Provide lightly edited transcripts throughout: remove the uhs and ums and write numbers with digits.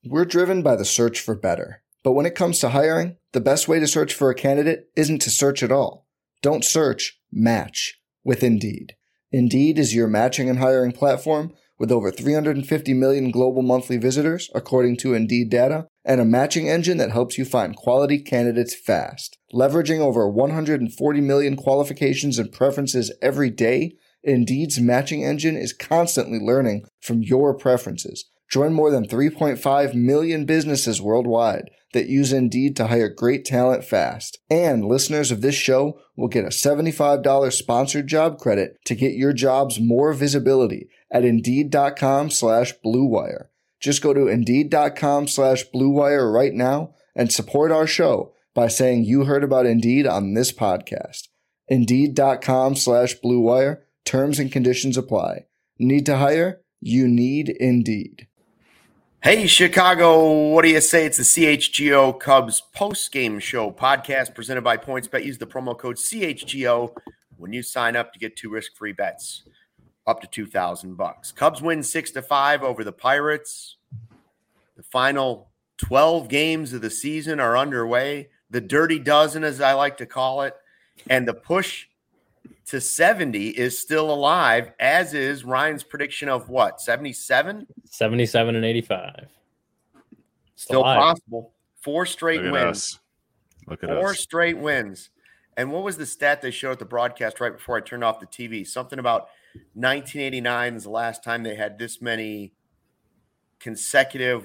We're driven by the search for better. But when it comes to hiring, the best way to search for a candidate isn't to search at all. Don't search, match with Indeed. Indeed is your matching and hiring platform with over 350 million global monthly visitors, according to Indeed data, and a matching engine that helps you find quality candidates fast. Leveraging over 140 million qualifications and preferences every day, Indeed's matching engine is constantly learning from your preferences. Join more than 3.5 million businesses worldwide that use Indeed to hire great talent fast. And listeners of this show will get a $75 sponsored job credit to get your jobs more visibility at Indeed.com/Blue Wire. Just go to Indeed.com/Blue Wire right now and support our show by saying you heard about Indeed on this podcast. Indeed.com/Blue Wire. Terms and conditions apply. Need to hire? You need Indeed. Hey, Chicago, what do you say? It's the CHGO Cubs post-game show podcast presented by PointsBet. Use the promo code CHGO when you sign up to get 2 risk-free bets up to $2,000. Cubs win 6-5 over the Pirates. The final 12 games of the season are underway. The dirty dozen, as I like to call it, and the push to 70 is still alive, as is Ryan's prediction of what, 77? 77 and 85. Still possible. 4 straight wins. Look at 4 us. straight wins. And what was the stat they showed at the broadcast right before I turned off the TV? Something about 1989 is the last time they had this many consecutive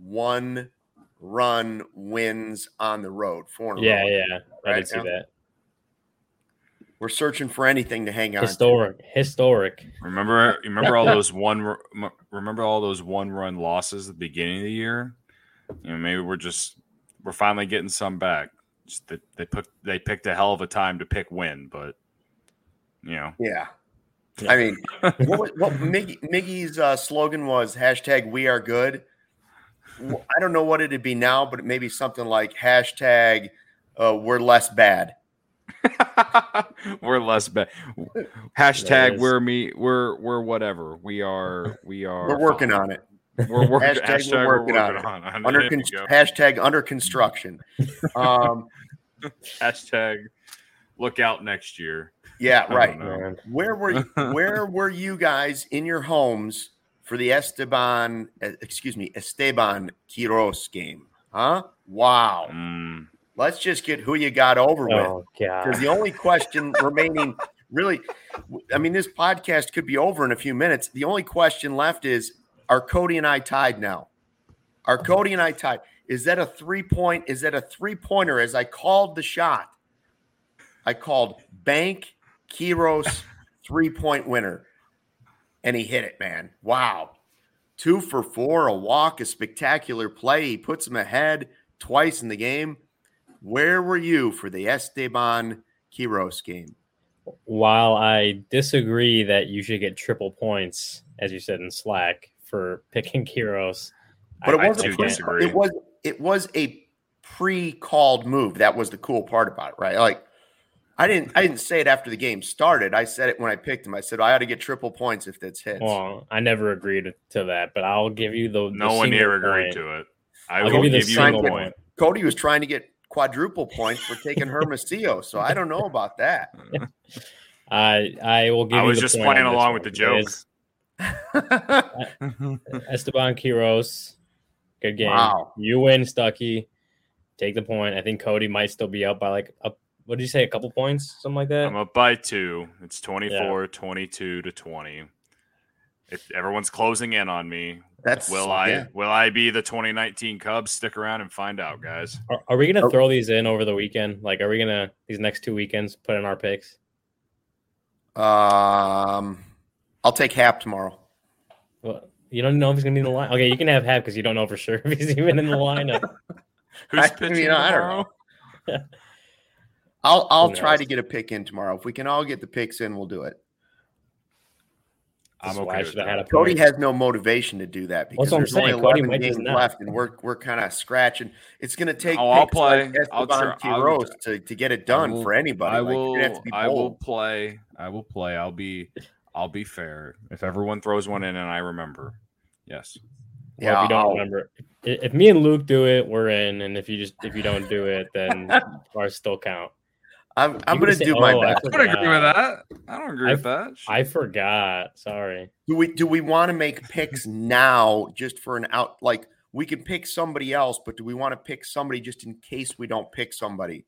one-run wins on the road. 4 in a row. Yeah. I did see that. We're searching for anything to hang on. Historic. Remember all those one run losses at the beginning of the year? You know, maybe we're finally getting some back. Just that they picked a hell of a time to pick win, but you know. Yeah. I mean, what Miggy's slogan was #We Are Good. I don't know what it'd be now, but it may be something like #We're Less Bad. We're less bad. We're whatever. We're working on it. We're working on it. Under construction. Look out next year. Yeah, right. Where were you guys in your homes for the Esteban Quiroz game? Huh? Wow. Let's just get who you got over with. Oh, God. Because the only question remaining, really, I mean, this podcast could be over in a few minutes. The only question left is, are Cody and I tied now? Are Cody and I tied? Is that a 3-point? Is that a 3-pointer? As I called the shot, I called Bank Quiroz 3-point winner. And he hit it, man. Wow. 2 for 4, a walk, a spectacular play. He puts him ahead twice in the game. Where were you for the Esteban Quiroz game? While I disagree that you should get triple points, as you said in Slack, for picking Quiroz, but it was a pre-called move. That was the cool part about it, right? Like I didn't say it after the game started. I said it when I picked him. I said I ought to get triple points if that's hits. Well, I never agreed to that, but I'll give you the no one here agreed to it. I will give you the point. Cody was trying to get quadruple points for taking Hermosillo, so I don't know about that. I will give you. I was just playing along with the jokes. Esteban Quiroz, good game. Wow. You win, Stuckey. Take the point. I think Cody might still be up by what did you say, a couple points, something like that? I'm up by 2. It's 22 to 20. If everyone's closing in on me, will I be the 2019 Cubs? Stick around and find out, guys. Are we gonna throw these in over the weekend? Like, are we gonna these next 2 weekends put in our picks? I'll take Hap tomorrow. Well, you don't know if he's gonna be in the line. Okay, you can have Hap because you don't know for sure if he's even in the lineup. Who's pitching tomorrow? I don't know. I'll try to get a pick in tomorrow. If we can all get the picks in, we'll do it. I'm okay with that. Cody has no motivation to do that because there's only 11 games left, and we're kind of scratching. It's going to take I'll play. Like Esteban Quiroz to get it done for anybody. I will play. I'll be fair. If everyone throws one in and I remember, yes. Or if you don't remember, if me and Luke do it, we're in, and if you don't do it, then ours still count. I'm going to do my best. I don't agree with that. I don't agree with that. I forgot. Sorry. Do we want to make picks now just for an out? Like we can pick somebody else, but do we want to pick somebody just in case we don't pick somebody?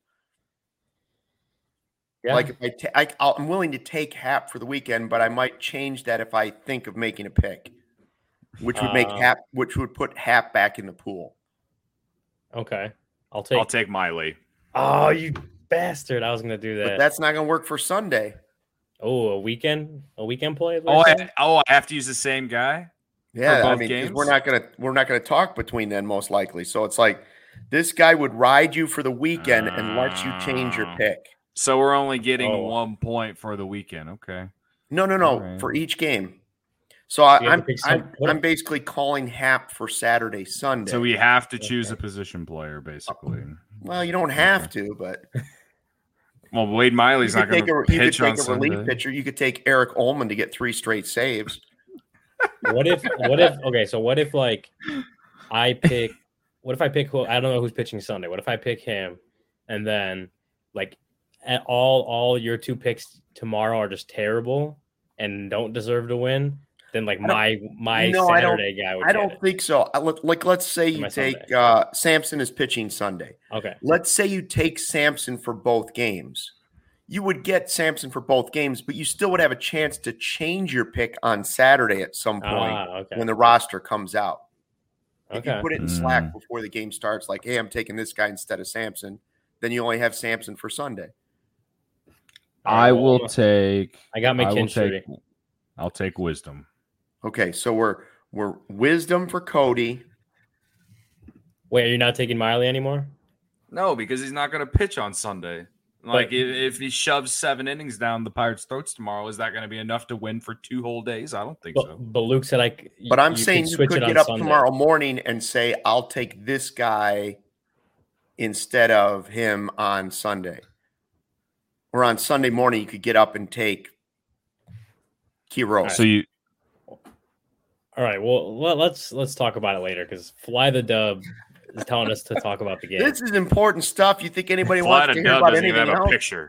Yeah. Like if I'm willing to take Hap for the weekend, but I might change that if I think of making a pick, which would make which would put Hap back in the pool. Okay, I'll take Miley. Oh, you bastard! I was going to do that. But that's not going to work for Sunday. Oh, a weekend play. I have to use the same guy. Yeah, I mean, games? we're not gonna talk between then most likely. So it's like this guy would ride you for the weekend and let you change your pick. So we're only getting 1 point for the weekend. Okay. No, right. For each game. So I'm basically calling Hap for Saturday, Sunday. So we have to choose a position player, basically. Well, you don't have to, but well, Wade Miley's not going to pitch on Sunday. You could take a relief pitcher. You could take Eric Ullman to get 3 straight saves. What if like I pick? What if I pick who? I don't know who's pitching Sunday. What if I pick him, and then like all your 2 picks tomorrow are just terrible and don't deserve to win? Then like my Saturday guy would. I don't think so. Like let's say you take Samson is pitching Sunday. Okay. Let's say you take Samson for both games. You would get Samson for both games, but you still would have a chance to change your pick on Saturday at some point when the roster comes out. If you put it in Slack before the game starts, like, hey, I'm taking this guy instead of Samson, then you only have Samson for Sunday. I will take. I got McKinstry. I'll take Wisdom. Okay, so we're Wisdom for Cody. Wait, are you not taking Miley anymore? No, because he's not going to pitch on Sunday. Like, if he shoves 7 innings down the Pirates' throats tomorrow, is that going to be enough to win for 2 whole days? I don't think so. But Luke said But I'm saying you could get up tomorrow morning and say, I'll take this guy instead of him on Sunday. Or on Sunday morning, you could get up and take Quiroz. So you. All right. Well, let's talk about it later because Fly the Dub is telling us to talk about the game. This is important stuff. You think anybody wants to hear about anything else? Have a picture.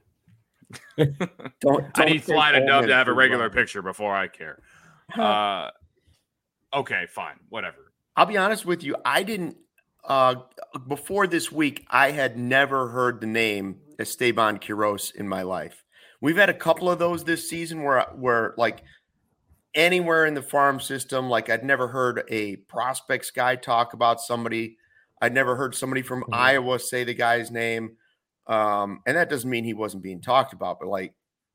I need Fly the Dub to have a regular picture before I care. Okay, fine, whatever. I'll be honest with you. I didn't. Before this week, I had never heard the name Esteban Quiroz in my life. We've had a couple of those this season where like anywhere in the farm system, like I'd never heard a prospects guy talk about somebody. I'd never heard somebody from Iowa say the guy's name. And that doesn't mean he wasn't being talked about, but like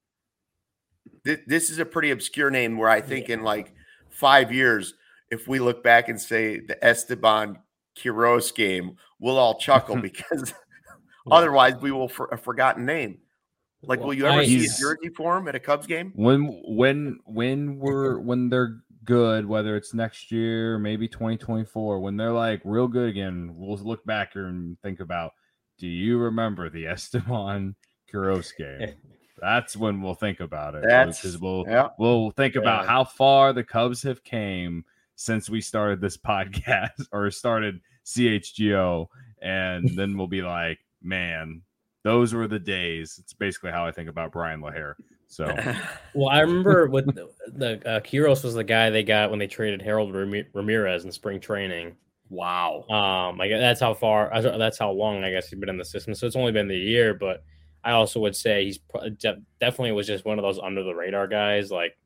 this is a pretty obscure name where I think in like 5 years, if we look back and say the Esteban Quiroz game, we'll all chuckle because otherwise we will a forgotten name. Like, will you ever see a jersey for him at a Cubs game? When they're good, whether it's next year, maybe 2024, when they're like real good again, we'll look back here and think about, do you remember the Esteban Quiroz game? That's when we'll think about it. Because we'll think about how far the Cubs have came since we started this podcast or started CHGO, and then we'll be like, man, those were the days. It's basically how I think about Brian LaHair. So, well, I remember with the Quiroz was the guy they got when they traded Harold Ramirez in spring training. Wow. Like that's how long I guess he's been in the system. So it's only been the year, but I also would say he's definitely was just one of those under the radar guys. Like,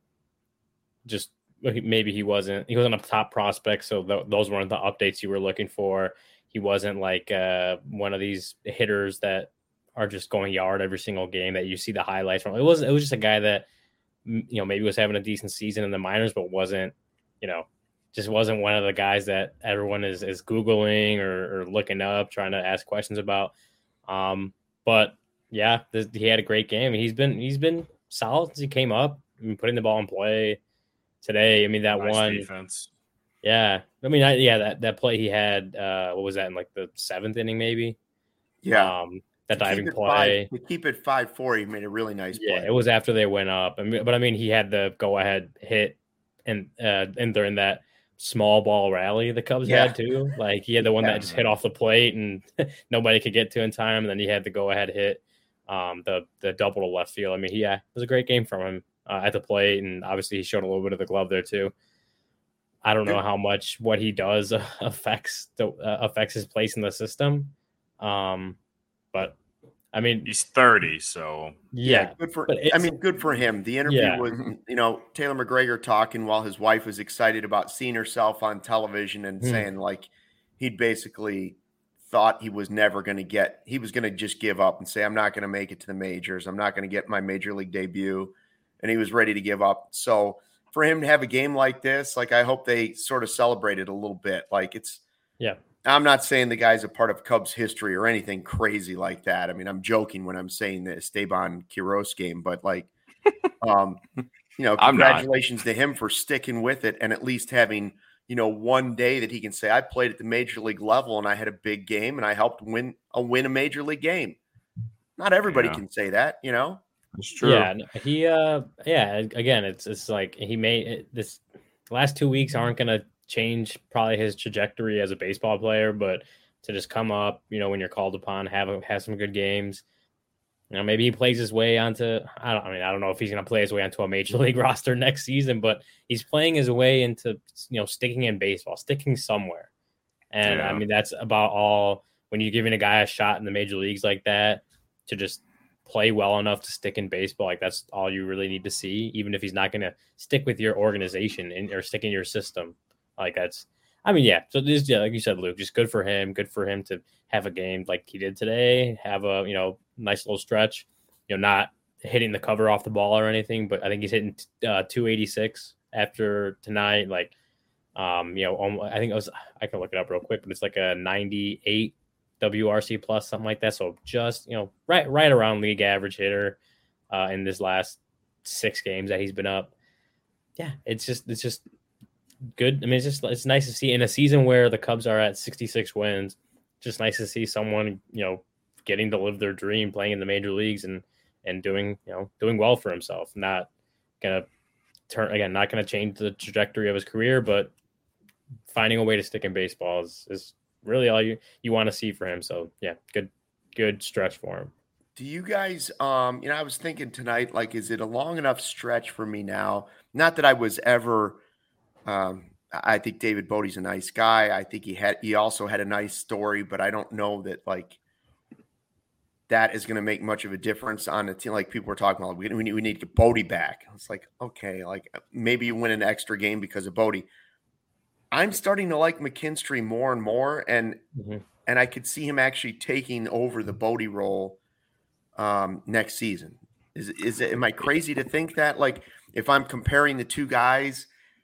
just maybe he wasn't a top prospect, so those weren't the updates you were looking for. He wasn't like one of these hitters that are just going yard every single game that you see the highlights from. It was just a guy that, maybe was having a decent season in the minors, but wasn't, just wasn't one of the guys that everyone is Googling or looking up, trying to ask questions about. But yeah, he had a great game. He's been solid since he came up. Putting the ball in play today. I mean, that nice one defense. Yeah. I mean, that play he had, what was that, in like the 7th inning maybe? Yeah. That diving play. To keep it 5-4, he made a really nice play. Yeah, it was after they went up. But I mean, he had the go-ahead hit and during that small ball rally the Cubs had too. Like he had the one that just hit off the plate and nobody could get to in time. And then he had the go ahead hit, the double to left field. I mean, it was a great game from him at the plate. And obviously he showed a little bit of the glove there too. I don't know how much what he does affects his place in the system. But I mean, he's 30, so yeah, good for him. The interview with Taylor McGregor talking while his wife was excited about seeing herself on television and saying like he'd basically thought he was never going to he was going to just give up and say, I'm not going to make it to the majors. I'm not going to get my major league debut. And he was ready to give up. So for him to have a game like this, like I hope they sort of celebrate it a little bit. Like I'm not saying the guy's a part of Cubs history or anything crazy like that. I mean, I'm joking when I'm saying the Esteban Quiroz game, but like, congratulations to him for sticking with it and at least having, one day that he can say, I played at the major league level and I had a big game and I helped win a major league game. Not everybody can say that, It's true. Yeah, he again, it's like he made this. The last 2 weeks aren't going to change probably his trajectory as a baseball player, but to just come up, when you're called upon, have some good games. Maybe he plays his way onto. I don't know if he's going to play his way onto a major league roster next season, but he's playing his way into sticking in baseball, sticking somewhere. And I mean that's about all. When you're giving a guy a shot in the major leagues like that, to just play well enough to stick in baseball, like that's all you really need to see, even if he's not going to stick with your organization or stick in your system. Like that's, so this, like you said, Luke, just good for him to have a game like he did today, have a, nice little stretch, not hitting the cover off the ball or anything, but I think he's hitting 286 after tonight. Like, I think I can look it up real quick, but it's like a 98 WRC plus, something like that. So just, right around league average hitter in this last 6 games that he's been up. Yeah, it's just good. I mean, it's nice to see in a season where the Cubs are at 66 wins. Just nice to see someone, getting to live their dream, playing in the major leagues and doing well for himself. Not gonna change the trajectory of his career, but finding a way to stick in baseball is really all you want to see for him. So yeah, good stretch for him. Do you guys, I was thinking tonight, like, is it a long enough stretch for me now? Not that I was ever, I think David Bodie's a nice guy. I think he also had a nice story, but I don't know that like that is going to make much of a difference on a team. Like people were talking about, we need to get Bodie back. It's like, okay, like maybe you win an extra game because of Bodie. I'm starting to like McKinstry more and more, and I could see him actually taking over the Bodie role next season. Am I crazy to think that? Like, if I'm comparing the two guys,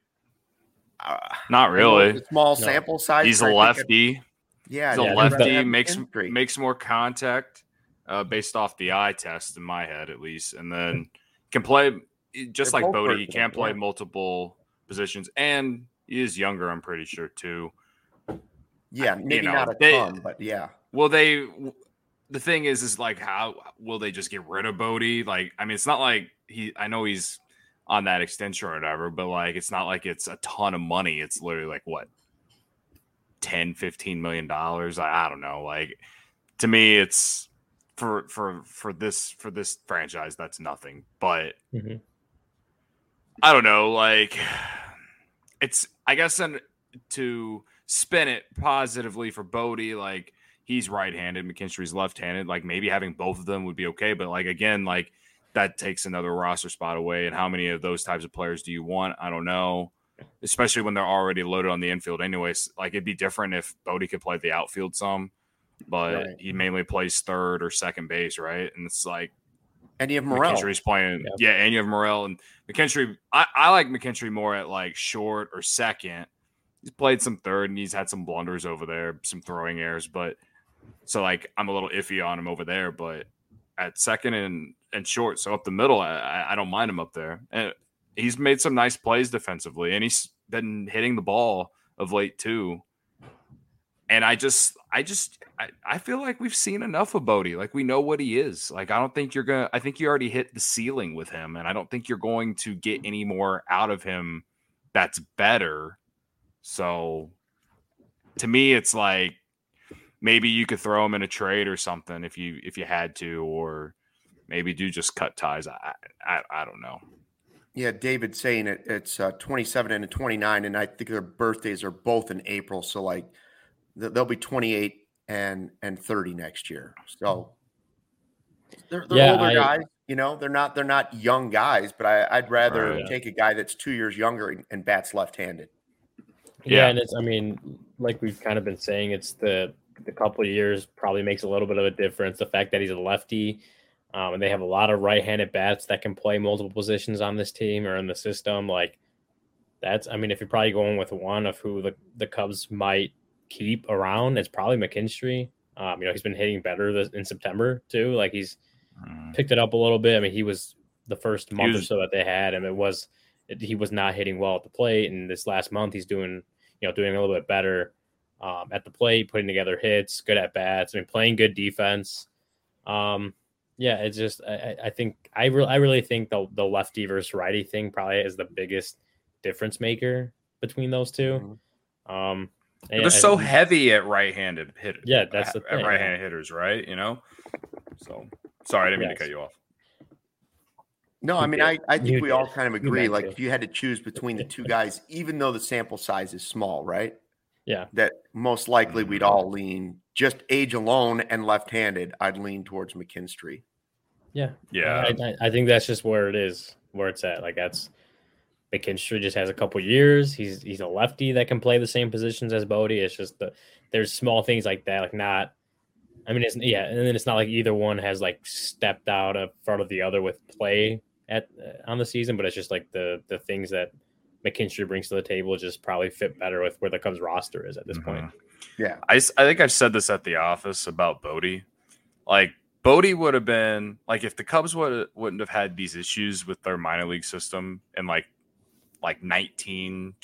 not really. Small sample size. He's a lefty. He's a lefty. Makes more contact based off the eye test in my head, at least, and then can play just like Bodie. He can play multiple positions and. He is younger, I'm pretty sure, too. Yeah, maybe not a ton, but yeah. Well, the thing is like, how will they just get rid of Bodie? Like, I mean, it's not like I know he's on that extension or whatever, but like, it's not like it's a ton of money. It's literally like, what, $10-15 million? I don't know. Like, to me, it's for this franchise, that's nothing. But I don't know, like. It's, I guess, to spin it positively for Bodie, like he's right-handed, McKinstry's left-handed. Like maybe having both of them would be okay, but like again, like that takes another roster spot away. And how many of those types of players do you want? I don't know, especially when they're already loaded on the infield. Anyways, like it'd be different if Bodie could play the outfield some, but he mainly plays third or second base, right? And it's like. And you have Morel. McKinstry's playing, and you have Morel and McKinstry. I like McKinstry more at like short or second. He's played some third and he's had some blunders over there, some throwing errors, but so like I'm a little iffy on him over there. But at second and short, so up the middle, I don't mind him up there. And he's made some nice plays defensively, and he's been hitting the ball of late too. And I feel like we've seen enough of Bodie. Like we know what he is. Like I think you already hit the ceiling with him, and I don't think you're going to get any more out of him that's better. So to me, it's like maybe you could throw him in a trade or something if you had to, or maybe do just cut ties. I don't know. Yeah, David saying it's 27 and 29, and I think their birthdays are both in April. So like they'll be 28 and 30 next year. So they're older guys. You know, they're not young guys, but I'd rather take a guy that's 2 years younger and bats left-handed. Yeah, and it's, I mean, like we've kind of been saying, it's the couple of years probably makes a little bit of a difference. The fact that he's a lefty, and they have a lot of right-handed bats that can play multiple positions on this team or in the system. Like that's, I mean, if you're probably going with one of who the Cubs might keep around, it's probably McKinstry. You know, he's been hitting better in September too. Like he's picked it up a little bit. I mean, he was the first month or so that they had him. He was not hitting well at the plate, and this last month he's doing a little bit better at the plate, putting together hits, good at bats. I mean, playing good defense. Yeah, it's just I think I really think the lefty versus righty thing probably is the biggest difference maker between those two. They're so heavy at right-handed hitters. Yeah, that's the thing. At right-handed hitters, right? You know. So sorry, I didn't mean to cut you off. No, I mean, I think we all kind of agree. Like, if you had to choose between the two guys, even though the sample size is small, right? Yeah. That most likely we'd all lean, just age alone and left-handed, I'd lean towards McKinstry. Yeah. Yeah. I think that's just where it is, where it's at. Like, that's McKinstry just has a couple years. He's a lefty that can play the same positions as Bodie. It's just there's small things like that, like not. I mean, and then it's not like either one has like stepped out in front of the other with play on the season, but it's just like the things that McKinstry brings to the table just probably fit better with where the Cubs roster is at this point. Yeah, I think I've said this at the office about Bodie. Like Bodie would have been like if the Cubs wouldn't have had these issues with their minor league system in like 2019,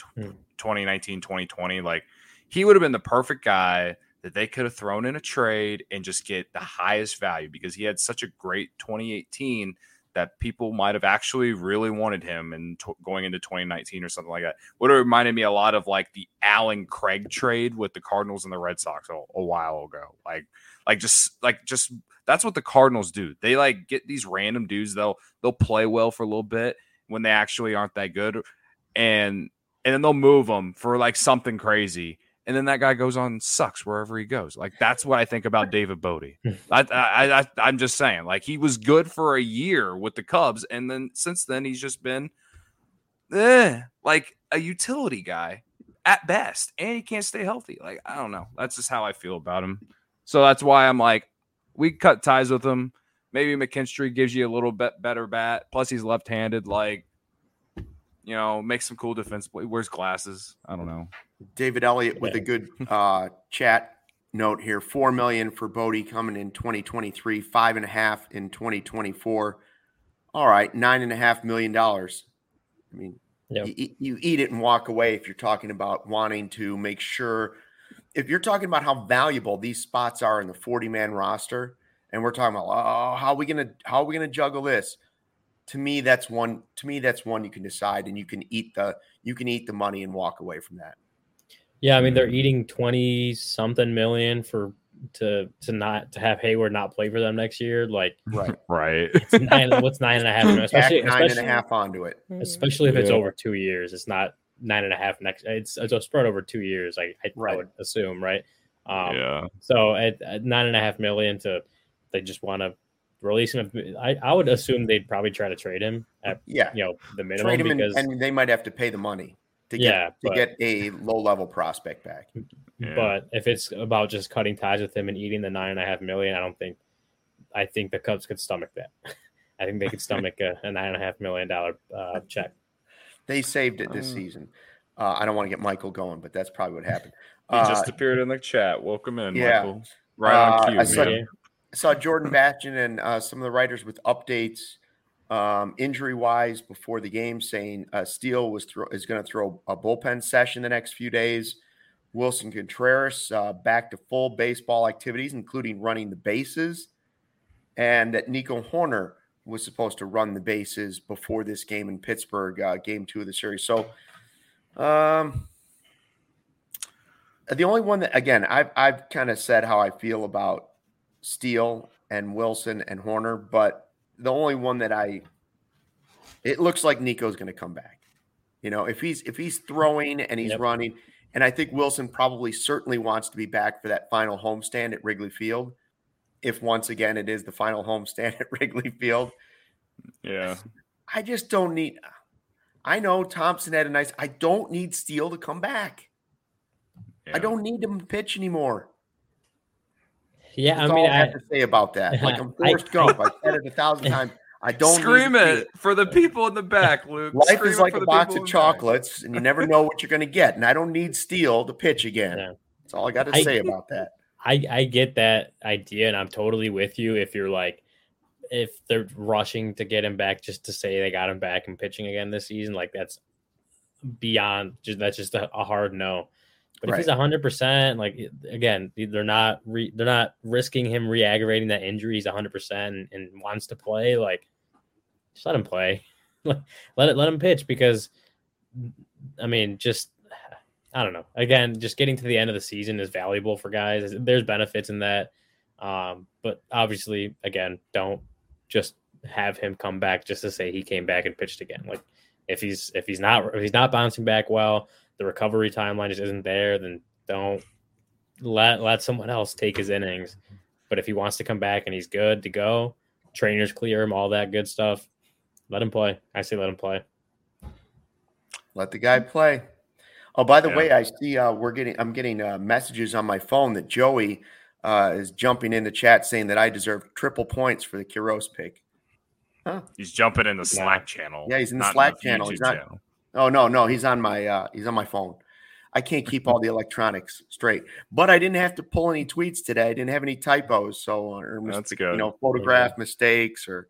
2020, like he would have been the perfect guy that they could have thrown in a trade and just get the highest value because he had such a great 2018 that people might have actually really wanted him and going into 2019 or something like that. Would have reminded me a lot of like the Allen Craig trade with the Cardinals and the Red Sox a while ago. Like just that's what the Cardinals do. They like get these random dudes. They'll play well for a little bit when they actually aren't that good. And then they'll move them for like something crazy. And then that guy goes on and sucks wherever he goes. Like, that's what I think about David Bodie. I'm just saying, like, he was good for a year with the Cubs. And then since then, he's just been like a utility guy at best. And he can't stay healthy. Like, I don't know. That's just how I feel about him. So that's why I'm like, we cut ties with him. Maybe McKinstry gives you a little bit better bat. Plus, he's left-handed. Like, you know, makes some cool defense. Wears glasses. I don't know. David Elliott with a good chat note here. $4 million for Bodie coming in 2023, $5.5 million in 2024. All right, $9.5 million. I mean, you eat it and walk away if you're talking about wanting to make sure. If you're talking about how valuable these spots are in the 40-man roster, and we're talking about how are we gonna juggle this? To me, that's one you can decide, and you can eat the money and walk away from that. Yeah, I mean they're eating 20-something million to have Hayward not play for them next year. Like right. It's what's 9.5? Especially 9.5 onto it. Especially if it's over 2 years. It's not 9.5 next. It's a spread over 2 years. I would assume, right? So at 9.5 million they just want to release him. I would assume they'd probably try to trade him at the minimum, trade him because and they might have to pay the money to get a low-level prospect back. Yeah. But if it's about just cutting ties with him and eating the 9.5 million, I think the Cubs could stomach that. I think they could stomach a $9.5 million check. They saved it this season. I don't want to get Michael going, but that's probably what happened. He just appeared in the chat. Welcome in, Michael. Right on cue. I saw Jordan Batchen and some of the writers with updates injury-wise before the game, saying Steele is going to throw a bullpen session the next few days. Wilson Contreras back to full baseball activities, including running the bases, and that Nico Horner was supposed to run the bases before this game in Pittsburgh, game 2 of the series. So The only one that, again, I've kind of said how I feel about Steele and Wilson and Horner, but the only one that it looks like Nico's going to come back. If he's throwing and he's running, and I think Wilson probably certainly wants to be back for that final homestand at Wrigley Field. If once again it is the final homestand at Wrigley Field. Yeah. I just don't need – I know Thompson had I don't need Steele to come back. Yeah. I don't need him to pitch anymore. Yeah, That's all I have to say about that. Like I'm Forrest Gump. I've said it 1,000 times. I don't scream it for the people in the back, Luke. Life scream is like a box of chocolates, and you never know what you're going to get. And I don't need Steele to pitch again. Yeah. That's all I got to say about that. I get that idea, and I'm totally with you. If you're like, if they're rushing to get him back just to say they got him back and pitching again this season, like that's beyond. That's just a hard no. But if he's 100%, like again, they're not risking him re-aggravating that injury. He's 100% and wants to play. Like, just let him play. let him pitch because, I mean, just I don't know. Again, just getting to the end of the season is valuable for guys. There's benefits in that, but obviously, again, don't just have him come back just to say he came back and pitched again. Like, if he's not bouncing back well, the recovery timeline just isn't there, then don't let someone else take his innings. But if he wants to come back and he's good to go, trainers clear him, all that good stuff, let him play. I say let him play. Let the guy play. Oh, by the way, I see I'm getting messages on my phone that Joey is jumping in the chat saying that I deserve triple points for the Quiroz pick. Huh? He's jumping in the Slack channel. Yeah, he's in the Slack channel. He's not. Channel. Oh no, he's on my phone. I can't keep all the electronics straight. But I didn't have to pull any tweets today. I didn't have any typos, that's good. Photograph mistakes or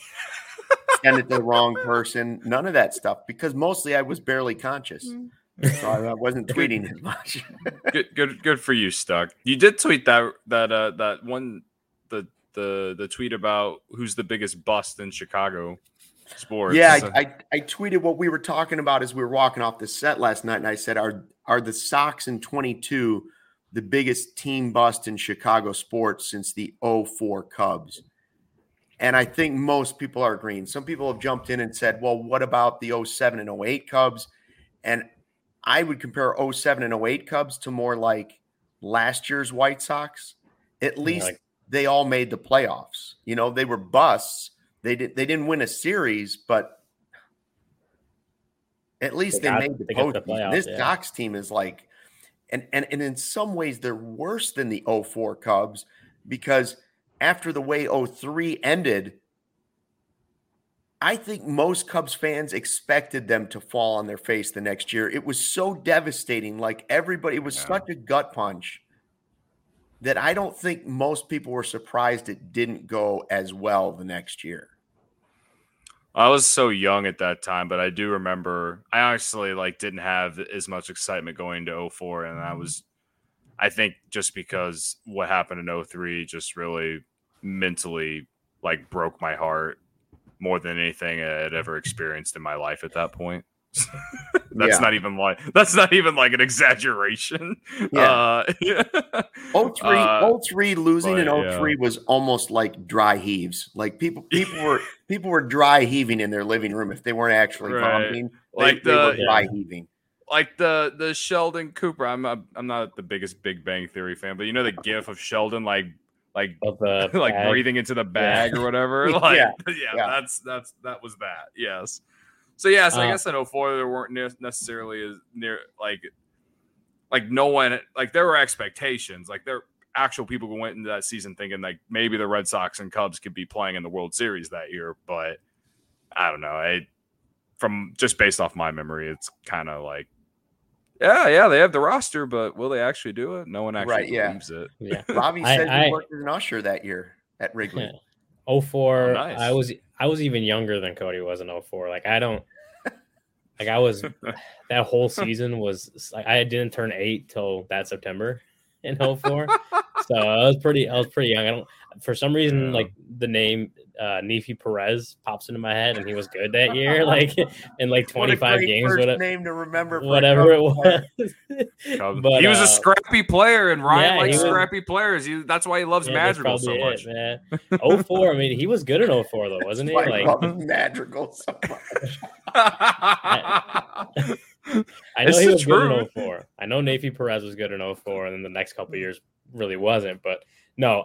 send it to the wrong person. None of that stuff because mostly I was barely conscious, so I wasn't tweeting as much. Good for you, Stuck. You did tweet that one the tweet about who's the biggest bust in Chicago sports. Yeah, I tweeted what we were talking about as we were walking off the set last night, and I said, are the Sox in 22 the biggest team bust in Chicago sports since the 04 Cubs? And I think most people are agreeing. Some people have jumped in and said, well, what about the 07 and 08 Cubs? And I would compare 07 and 08 Cubs to more like last year's White Sox. At least they all made the playoffs. They were busts. They didn't win a series, but at least they made the postseason. This Sox team is like, and in some ways they're worse than the 04 Cubs because after the way 03 ended, I think most Cubs fans expected them to fall on their face the next year. It was so devastating. Like it was such a gut punch that I don't think most people were surprised it didn't go as well the next year. I was so young at that time, but I do remember I actually didn't have as much excitement going to 04. And I think just because what happened in 03 just really mentally broke my heart more than anything I had ever experienced in my life at that point. That's not even like an exaggeration. Yeah. 03 losing in 03 was almost like dry heaves. Like people were dry heaving in their living room if they weren't actually vomiting. They were dry heaving. Like the Sheldon Cooper. I'm not the biggest Big Bang Theory fan, but the gif of Sheldon breathing into the bag or whatever. That was that. Yes. So I guess in 04 there weren't necessarily as near no one there were expectations. There actual people who went into that season thinking maybe the Red Sox and Cubs could be playing in the World Series that year, but I don't know. From just based off my memory, it's kind of yeah, they have the roster, but will they actually do it? No one actually believes it. Yeah. Robbie said he worked as an usher that year at Wrigley. 04. Oh, nice. I was even younger than Cody was in 04. I was that whole season was I didn't turn 8 till that September in 04. So I was pretty young. For some reason, like the name Nefi Perez pops into my head, and he was good that year, like in like 25 games. First name to remember, whatever it was. But he was a scrappy player, and Ryan likes scrappy players. That's why he loves Madrigal so much. Man. 04, I mean, he was good in 04 though, wasn't he? Like Madrigal so much. I know he was good in 04. I know Nefi Perez was good in 04, and then the next couple of years really wasn't. But no,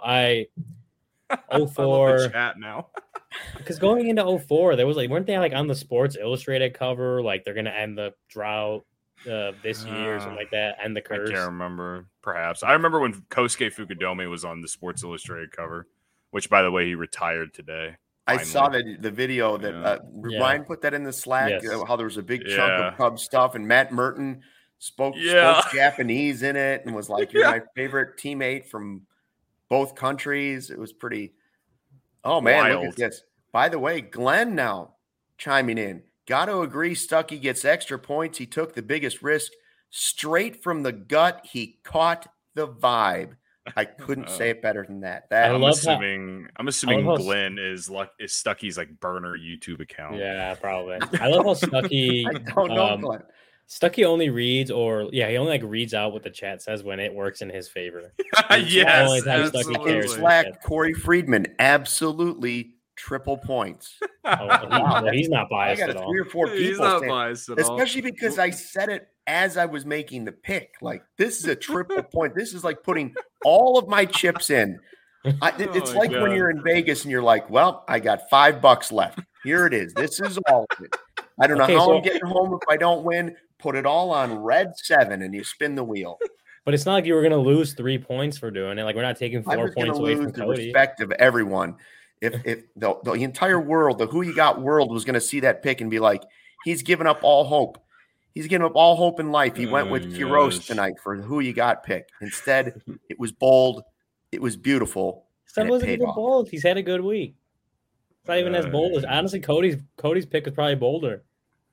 04 chat now. Because going into 04, there was weren't they on the Sports Illustrated cover, like they're gonna end the drought this year or something like that, end the curse. I can't remember. Perhaps I remember when Kosuke Fukudome was on the Sports Illustrated cover, which by the way he retired today. Finally. I saw the video that Ryan put that in the Slack. How there was a big chunk of Cub stuff, and Matt Merton spoke Japanese in it, and was like, "You're my favorite teammate from both countries." It was pretty. Oh man, look at this! By the way, Glenn now chiming in. Got to agree, Stuckey gets extra points. He took the biggest risk straight from the gut. He caught the vibe. I couldn't say it better than that. I'm assuming Glenn is Stuckey's burner YouTube account. Yeah, probably. I love how Stuckey. I don't know Glenn. Stuckey only reads, he only reads out what the chat says when it works in his favor. Yes, in Slack, Corey Friedman, absolutely triple points. He's not biased I got at all. 3 or 4 people he's not biased at all. Especially because I said it as I was making the pick. Like, this is a triple point. This is like putting all of my chips in. It's like when you're in Vegas and you're like, well, I got $5 left. Here it is. This is all of it. I don't know how I'm getting home if I don't win. Put it all on red 7 and you spin the wheel. But it's not like you were going to lose 3 points for doing it. Like, we're not taking 4 points away from Cody. The respect of everyone. If the entire world, the Who You Got world was going to see that pick and be like, he's given up all hope. He's given up all hope in life. He went with Quiroz tonight for the Who You Got pick. Instead, it was bold. It was beautiful. That wasn't even bold. He's had a good week. It's not even as bold as honestly. Cody's pick was probably bolder.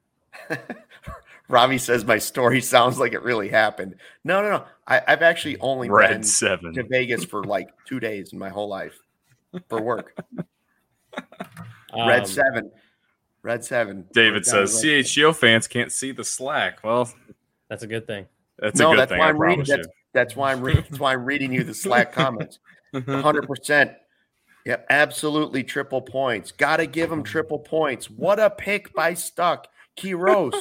Robbie says my story sounds like it really happened. No. I've actually only been to Vegas for 2 days in my whole life for work. Red 7. David says CHGO fans can't see the Slack. Well, that's a good thing. That's a good thing. I promise you. That's why I'm reading you the Slack comments. 100%. Yeah, absolutely triple points. Got to give him triple points. What a pick by Stuck. Quiroz.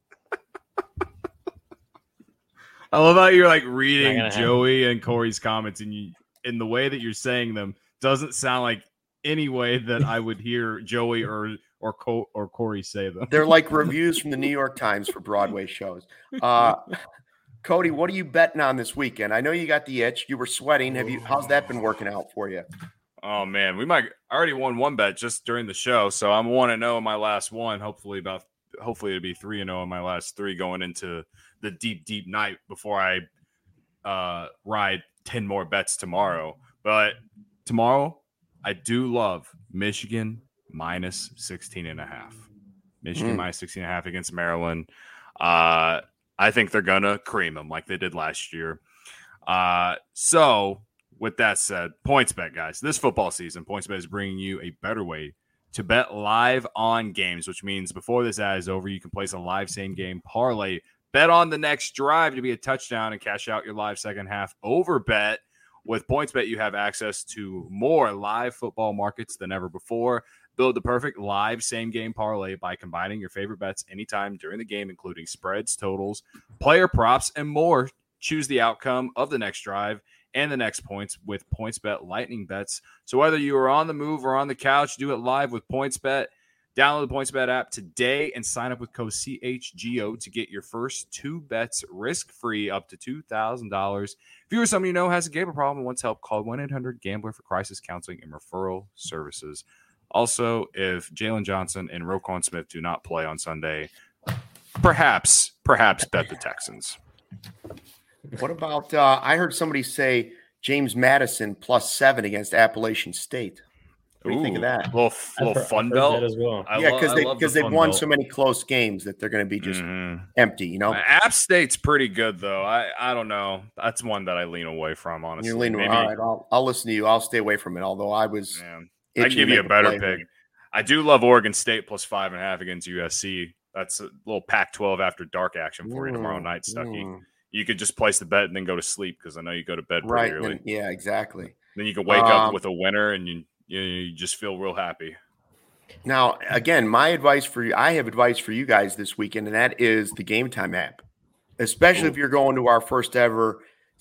I love how you're reading Joey and Corey's comments, and in the way that you're saying them doesn't sound like any way that I would hear Joey or Corey say them. They're like reviews from the New York Times for Broadway shows. Cody, what are you betting on this weekend? I know you got the itch. You were sweating. How's that been working out for you? Oh man, I already won one bet just during the show, so I'm 1-0 in my last one. Hopefully it'll be 3-0 in my last 3 going into the deep night before I ride 10 more bets tomorrow. But tomorrow, I do love Michigan minus 16.5. Michigan minus 16.5 against Maryland. I think they're gonna cream them like they did last year. So with that said, PointsBet, guys, this football season, PointsBet is bringing you a better way to bet live on games, which means before this ad is over, you can place a live same game parlay. Bet on the next drive to be a touchdown and cash out your live second half over bet. With PointsBet, you have access to more live football markets than ever before. Build the perfect live same-game parlay by combining your favorite bets anytime during the game, including spreads, totals, player props, and more. Choose the outcome of the next drive and the next points with PointsBet Lightning Bets. So whether you are on the move or on the couch, do it live with PointsBet. Download the PointsBet app today and sign up with code CHGO to get your first 2 bets risk-free up to $2,000. If you or someone you know has a gambling problem and wants help, call 1-800-GAMBLER for crisis counseling and referral services. Also, if Jalen Johnson and Roquan Smith do not play on Sunday, perhaps bet the Texans. What about I heard somebody say James Madison +7 against Appalachian State. What do you think of that? Little fun belt that as well. Because they've won so many close games that they're going to be just empty. You know, App State's pretty good though. I don't know. That's one that I lean away from. Honestly, you're leaning. All right, I'll listen to you. I'll stay away from it. Although I was, I give you a better pick. I do love Oregon State plus 5.5 against USC. That's a little Pac-12 after dark action for you tomorrow night, Stucky. You could just place the bet and then go to sleep because I know you go to bed pretty early. Yeah, exactly. Then you can wake up with a winner and you just feel real happy. Now, again, I have advice for you guys this weekend, and that is the Game Time app, especially if you're going to our first ever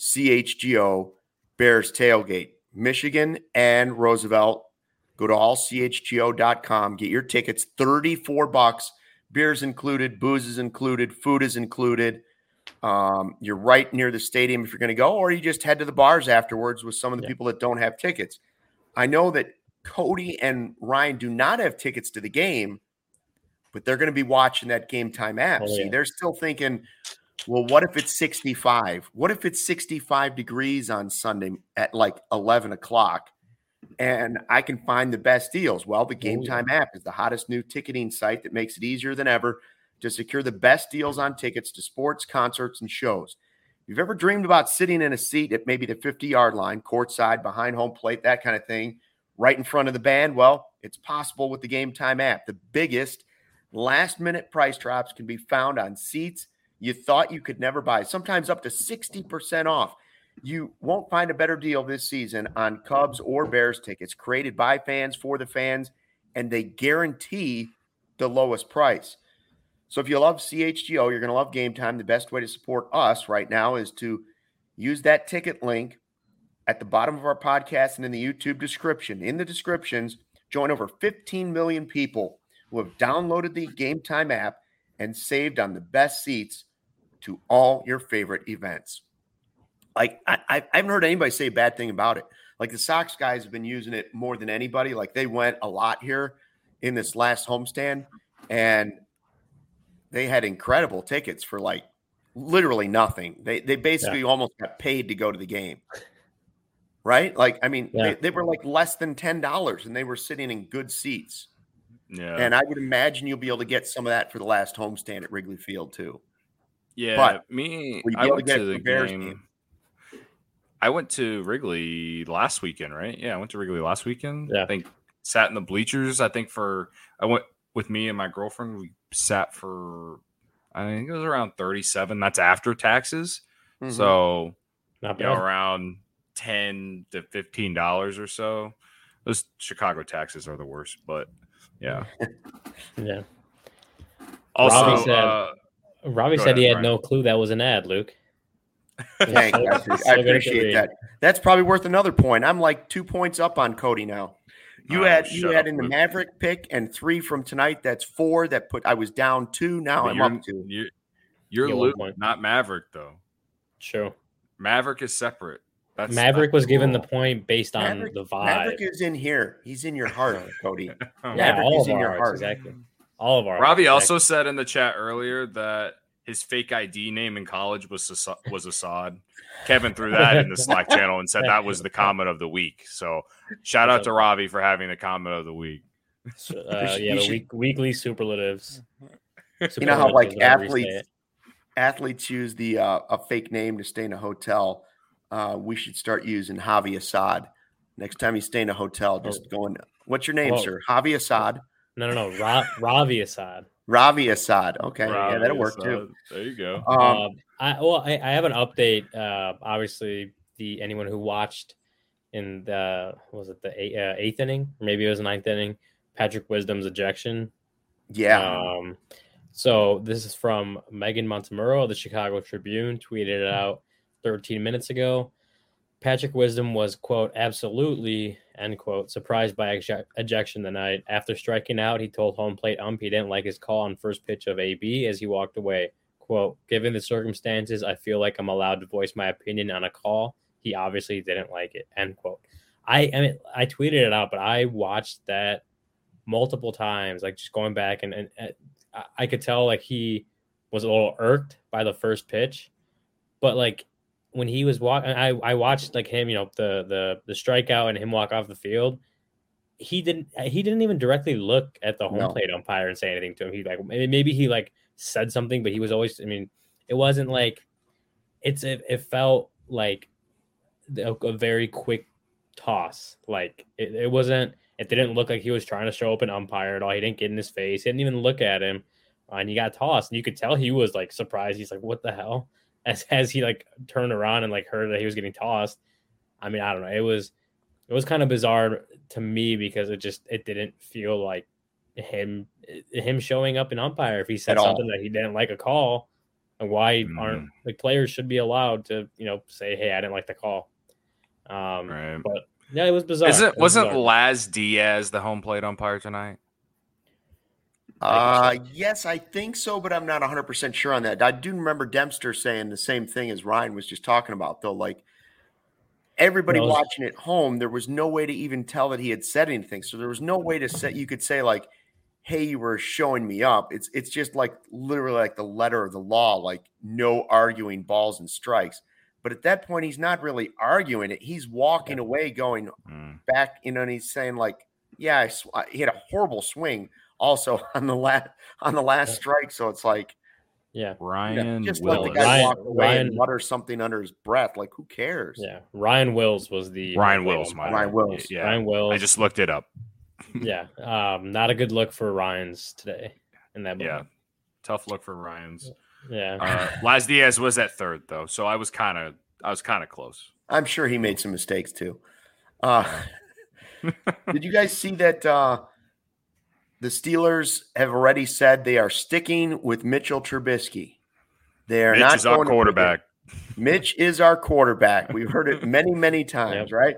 CHGO Bears tailgate, Michigan and Roosevelt. Go to allchgo.com, get your tickets, $34, beers included, booze is included, food is included. You're right near the stadium if you're going to go, or you just head to the bars afterwards with some of the people that don't have tickets. I know that Cody and Ryan do not have tickets to the game, but they're going to be watching that Game Time app. See, they're still thinking, well, what if it's 65? What if it's 65 degrees on Sunday at like 11 o'clock? And I can find the best deals. Well, the Game Time app is the hottest new ticketing site that makes it easier than ever to secure the best deals on tickets to sports, concerts, and shows. If you've ever dreamed about sitting in a seat at maybe the 50-yard line, courtside, behind home plate, that kind of thing, right in front of the band, well, it's possible with the Game Time app. The biggest last-minute price drops can be found on seats you thought you could never buy, sometimes up to 60% off. You won't find a better deal this season on Cubs or Bears tickets created by fans for the fans, and they guarantee the lowest price. So if you love CHGO, you're going to love Game Time. The best way to support us right now is to use that ticket link at the bottom of our podcast and in the YouTube description. In the descriptions, join over 15 million people who have downloaded the Game Time app and saved on the best seats to all your favorite events. Like, I haven't heard anybody say a bad thing about it. Like, the Sox guys have been using it more than anybody. Like, they went a lot here in this last homestand, and they had incredible tickets for, like, literally nothing. They basically almost got paid to go to the game, right? Like, I mean, they were, like, less than $10, and they were sitting in good seats. Yeah. And I would imagine you'll be able to get some of that for the last homestand at Wrigley Field, too. Yeah, but I went to the game. I went to Wrigley last weekend, right? Yeah, I went to Wrigley last weekend. Yeah. I think sat in the bleachers. I went with me and my girlfriend. We sat for, I think it was around 37. That's after taxes. Mm-hmm. So, around $10 to $15 or so. Those Chicago taxes are the worst, but yeah. Yeah. Also, Robbie said he had no clue that was an ad, Luke. Thank you. I appreciate that. That's probably worth another point. I'm like 2 points up on Cody now. You had in the Maverick pick and 3 from tonight. That's 4. I was down 2. Now I'm up 2. You're Luke, not Maverick, though. Sure. Maverick is separate. Maverick was given the point based on the vibe. Maverick is in here. He's in your heart, Cody. Yeah, all of in your heart. Exactly. All of our. Robbie also said in the chat earlier that his fake ID name in college was Assad. Kevin threw that in the Slack channel and said that was the comment of the week. So shout out to Robbie for having the comment of the week. Weekly superlatives. You know how like athletes use the a fake name to stay in a hotel. We should start using Javi Assad. Next time you stay in a hotel, just going, what's your name, sir? Javi Assad? No. Ravi Assad. Ravi Assad. Okay. Ravi, yeah, that'll work too. There you go. I have an update. Obviously, anyone who watched in the eighth inning, or maybe it was the ninth inning, Patrick Wisdom's ejection. Yeah. So this is from Megan Montemurro of the Chicago Tribune, tweeted it out 13 minutes ago. Patrick Wisdom was, quote, absolutely, end quote, surprised by ejection tonight. After striking out, he told home plate ump he didn't like his call on first pitch of AB as he walked away. Quote, given the circumstances, I feel like I'm allowed to voice my opinion on a call. He obviously didn't like it, end quote. I tweeted it out, but I watched that multiple times, like just going back and I could tell like he was a little irked by the first pitch, but like when he was walking, I watched like him, the strikeout and him walk off the field. he didn't even directly look at the home plate umpire and say anything to him. He like maybe he like said something, but he was always. I mean, it wasn't like it felt like a very quick toss. Like it wasn't. It didn't look like he was trying to show up an umpire at all. He didn't get in his face. He didn't even look at him, and he got tossed. And you could tell he was like surprised. He's like, "What the hell?" As he like turned around and like heard that he was getting tossed. I mean, I don't know. It was kind of bizarre to me because it didn't feel like him showing up an umpire if he said something that he didn't like a call. And why aren't like players should be allowed to say, "Hey, I didn't like the call." Right. But yeah, it was bizarre. Wasn't Laz Diaz the home plate umpire tonight? Yes, I think so, but I'm not 100% sure on that. I do remember Dempster saying the same thing as Ryan was just talking about, though. Like everybody watching at home, there was no way to even tell that he had said anything. So there was no way to say you could say like, "Hey, you were showing me up." It's just like literally like the letter of the law, like no arguing balls and strikes. But at that point, he's not really arguing it. He's walking away, going back, and he's saying like, "Yeah, he had a horrible swing." Also on the last strike, so it's like, Ryan just Wills. let the guy walk away and mutter something under his breath. Like, who cares? Yeah, Ryan Wills was the Ryan Wills. Ryan Wills. Yeah. Ryan Wills. I just looked it up. Yeah, not a good look for Ryan's today in that moment. Yeah, tough look for Ryan's. Yeah, Laz Diaz was at third though, so I was kind of close. I'm sure he made some mistakes too. Did you guys see that? The Steelers have already said they are sticking with Mitchell Trubisky. They are not is our quarterback. Mitch is our quarterback. We've heard it many, many times, right?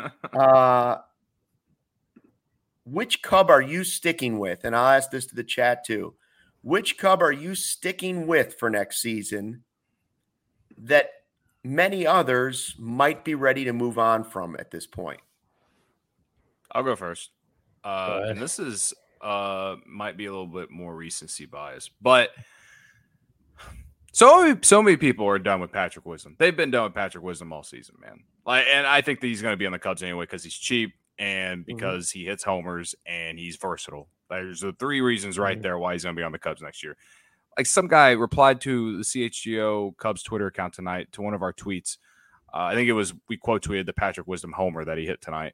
Which Cub are you sticking with? And I'll ask this to the chat too. Which Cub are you sticking with for next season that many others might be ready to move on from at this point? I'll go first. And this is might be a little bit more recency bias, but so many people are done with Patrick Wisdom. They've been done with Patrick Wisdom all season, man. And I think that he's going to be on the Cubs anyway because he's cheap and because he hits homers and he's versatile. There's the three reasons right there why he's going to be on the Cubs next year. Like some guy replied to the CHGO Cubs Twitter account tonight to one of our tweets. I think it was we quote tweeted the Patrick Wisdom homer that he hit tonight.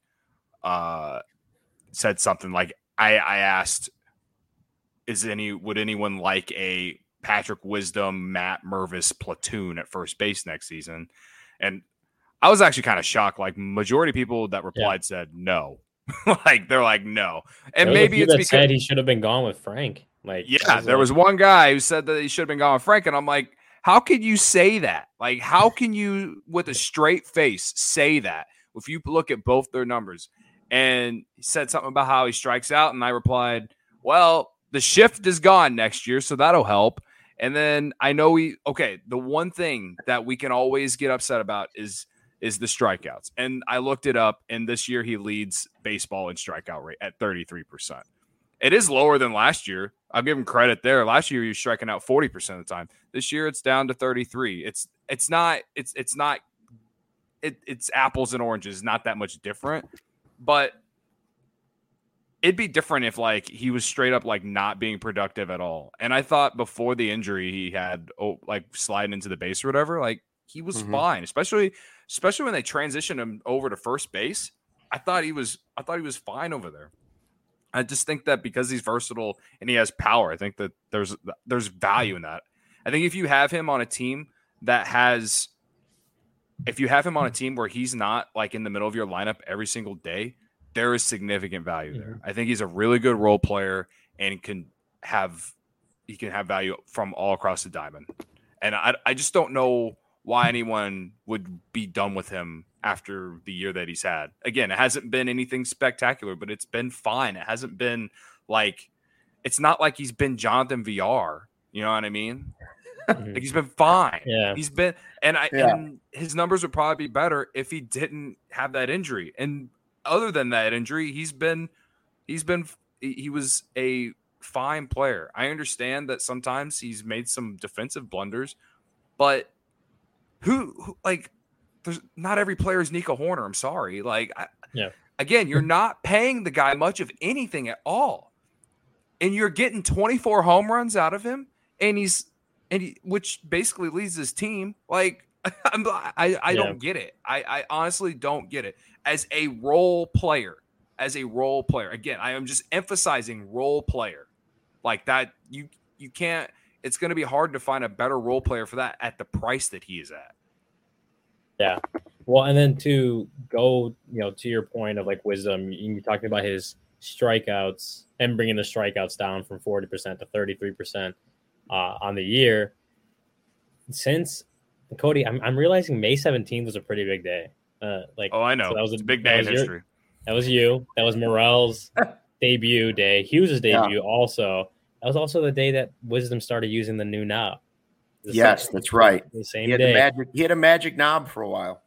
Said something like, I asked, would anyone like a Patrick Wisdom, Matt Mervis platoon at first base next season? And I was actually kind of shocked. Like majority of people that replied said no. Like they're like no. And maybe it's because said he should have been gone with Frank. Like there was one guy who said that he should have been gone with Frank, and I'm like, how could you say that? Like, how can you with a straight face say that if you look at both their numbers? And he said something about how he strikes out. And I replied, well, the shift is gone next year, so that'll help. And then I know the one thing that we can always get upset about is the strikeouts. And I looked it up, and this year he leads baseball in strikeout rate at 33%. It is lower than last year. I'll give him credit there. Last year he was striking out 40% of the time. This year it's down to 33. It's apples and oranges, not that much different. But it'd be different if like he was straight up like not being productive at all. And I thought before the injury he had like sliding into the base or whatever, like he was fine, especially when they transitioned him over to first base. I thought he was fine over there. I just think that because he's versatile and he has power, I think that there's value in that. I think if you have him on a team where he's not like in the middle of your lineup every single day, there is significant value there. I think he's a really good role player and can have value from all across the diamond. And I just don't know why anyone would be done with him after the year that he's had. Again, it hasn't been anything spectacular, but it's been fine. It hasn't been like, it's not like he's been Jonathan VR. You know what I mean? Like he's been fine. Yeah. He's been, and his numbers would probably be better if he didn't have that injury. And other than that injury, he was a fine player. I understand that sometimes he's made some defensive blunders, but who like, there's not every player is Nico Horner. I'm sorry. Like, Again, you're not paying the guy much of anything at all. And you're getting 24 home runs out of him, which basically leads his team. Like, I don't get it. I honestly don't get it. As a role player, again, I am just emphasizing role player. Like that, you can't. It's going to be hard to find a better role player for that at the price that he is at. Yeah. Well, and then to go, to your point of like Wisdom, you're talking about his strikeouts and bringing the strikeouts down from 40% to 33% on the year. Since Cody, I'm realizing May 17th was a pretty big day. I know. So that was a big day in history. That was you. That was Morel's debut day. Hughes' debut also. That was also the day that Wisdom started using the new knob. Yes, that's right. The same day. He had a magic knob for a while.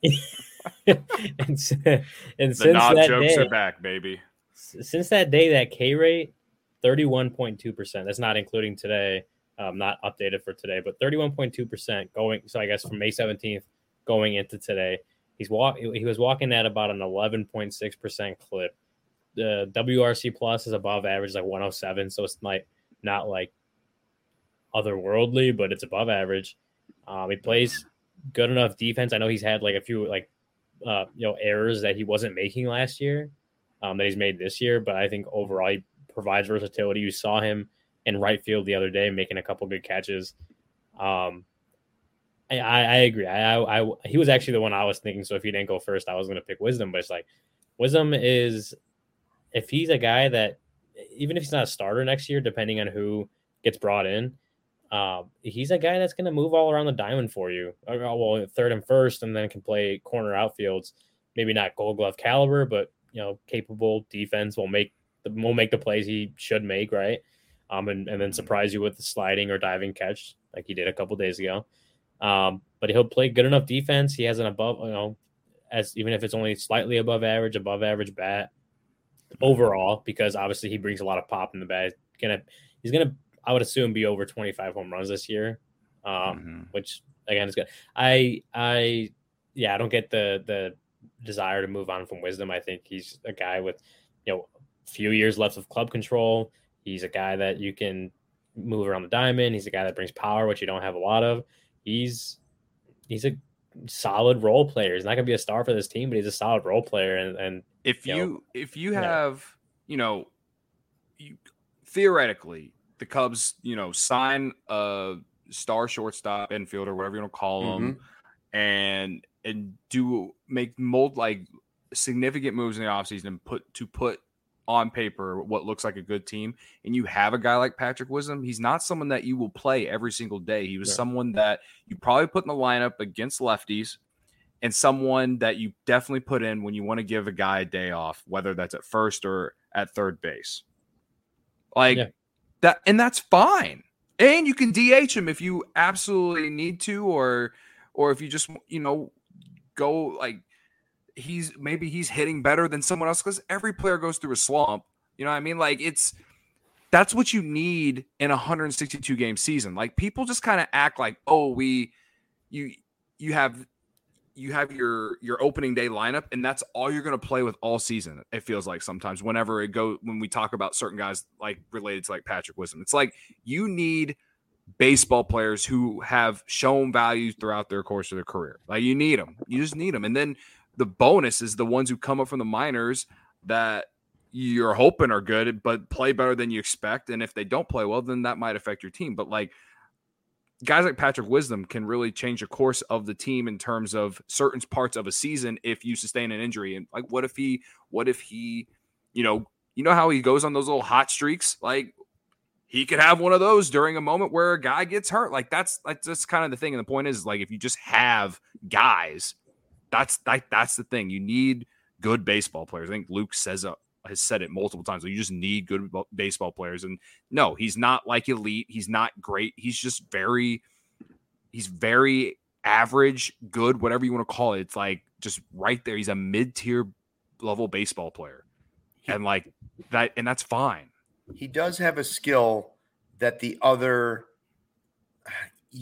and since the knob that jokes day, are back, baby. Since that day, that K rate, 31.2%. That's not including today. Not updated for today, but 31.2% going. So I guess from May 17th going into today, he was walking at about an 11.6% clip. The WRC plus is above average, like 107. So it's not like otherworldly, but it's above average. He plays good enough defense. I know he's had like a few errors that he wasn't making last year that he's made this year, but I think overall he provides versatility. You saw him in right field the other day making a couple good catches. I agree. He was actually the one I was thinking. So if he didn't go first, I was going to pick Wisdom. But it's like Wisdom is, if he's a guy that, even if he's not a starter next year, depending on who gets brought in, he's a guy that's going to move all around the diamond for you. Well, third and first, and then can play corner outfields. Maybe not Gold Glove caliber, but capable defense will make the plays he should make, right? And then surprise you with the sliding or diving catch like he did a couple days ago. But he'll play good enough defense. He has an above, as even if it's only slightly above average bat overall, because obviously he brings a lot of pop in the bat. He's gonna I would assume be over 25 home runs this year, which again is good. I don't get the desire to move on from Wisdom. I think he's a guy with few years left of club control. He's a guy that you can move around the diamond. He's a guy that brings power, which you don't have a lot of. He's a solid role player. He's not going to be a star for this team, but he's a solid role player. And if you have theoretically the Cubs, sign a star shortstop, infielder, whatever you want to call them, and do make significant moves in the offseason and put on paper what looks like a good team, and you have a guy like Patrick Wisdom, he's not someone that you will play every single day. He was someone that you probably put in the lineup against lefties, and someone that you definitely put in when you want to give a guy a day off, whether that's at first or at third base. That, and that's fine. And you can DH him if you absolutely need to, or if you just go he's hitting better than someone else, because every player goes through a slump. You know what I mean? That's what you need in a 162 game season. Like, people just kind of act like, you have your opening day lineup, and that's all you're going to play with all season. It feels like sometimes when we talk about certain guys like related to like Patrick Wisdom, it's like you need baseball players who have shown value throughout their course of their career. Like, you need them. You just need them. And then the bonus is the ones who come up from the minors that you're hoping are good, but play better than you expect. And if they don't play well, then that might affect your team. But guys like Patrick Wisdom can really change the course of the team in terms of certain parts of a season if you sustain an injury. And what if he, how he goes on those little hot streaks? Like, he could have one of those during a moment where a guy gets hurt. That's kind of the thing. And the point is, if you just have guys, that's the thing. You need good baseball players. I think Luke has said it multiple times. You just need good baseball players. And no, he's not elite. He's not great. He's just very average, good, whatever you want to call it. It's just right there. He's a mid-tier level baseball player. And that, and that's fine. He does have a skill that the other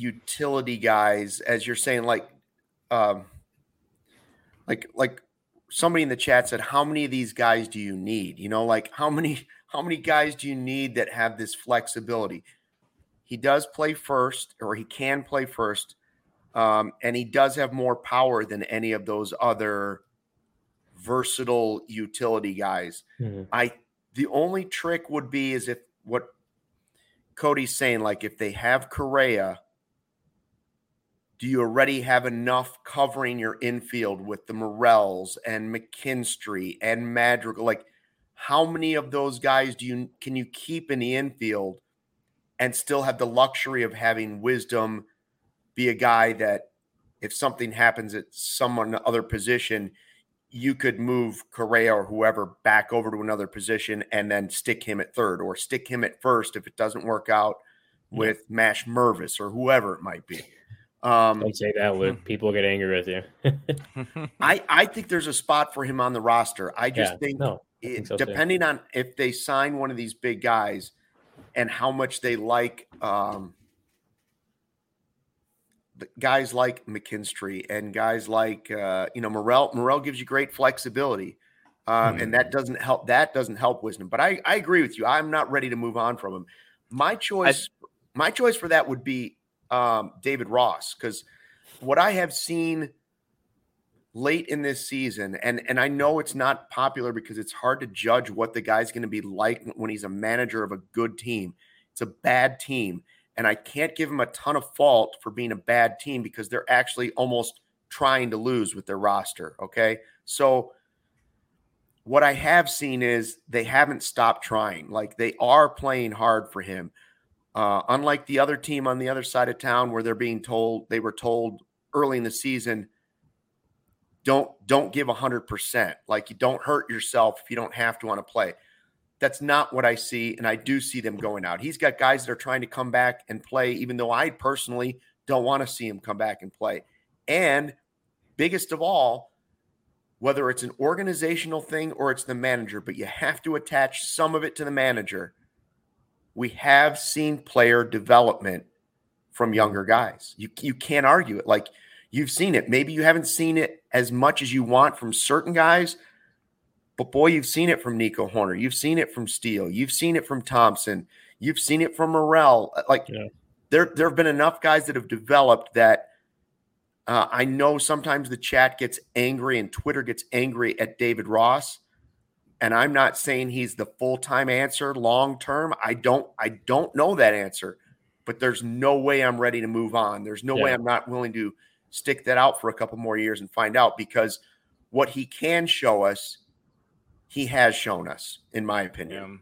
utility guys, as you're saying, like somebody in the chat said, how many of these guys do you need? You know, like how many guys do you need that have this flexibility? He does play first, or he can play first. And he does have more power than any of those other versatile utility guys. The only trick would be is if what Cody's saying, like if they have Correa, do you already have enough covering your infield with the Morels and McKinstry and Madrigal? Like, how many of those guys can you keep in the infield and still have the luxury of having Wisdom be a guy that if something happens at some other position, you could move Correa or whoever back over to another position and then stick him at third, or stick him at first if it doesn't work out with Mash Mervis or whoever it might be. Don't say that, Luke. People get angry with you. I think there's a spot for him on the roster. I just think, so depending on if they sign one of these big guys and how much they like guys like McKinstry and guys like Morel gives you great flexibility, and that doesn't help Wisdom. But I agree with you. I'm not ready to move on from him. My choice for that would be David Ross, because what I have seen late in this season, and I know it's not popular because it's hard to judge what the guy's going to be like when he's a manager of a good team. It's a bad team. And I can't give him a ton of fault for being a bad team because they're actually almost trying to lose with their roster. Okay. So what I have seen is they haven't stopped trying. Like, they are playing hard for him. Unlike the other team on the other side of town where they were told early in the season, don't give 100%. Like, you don't hurt yourself if you don't have to want to play. That's not what I see, and I do see them going out. He's got guys that are trying to come back and play, even though I personally don't want to see him come back and play. And biggest of all, whether it's an organizational thing or it's the manager, but you have to attach some of it to the manager. We have seen player development from younger guys. You can't argue it. Like, you've seen it. Maybe you haven't seen it as much as you want from certain guys, but boy, you've seen it from Nico Horner. You've seen it from Steele. You've seen it from Thompson. You've seen it from Morel. Like, there have been enough guys that have developed that I know sometimes the chat gets angry and Twitter gets angry at David Ross. And I'm not saying he's the full-time answer long-term. I don't know that answer, but there's no way I'm ready to move on. There's no way I'm not willing to stick that out for a couple more years and find out, because what he can show us, he has shown us, in my opinion.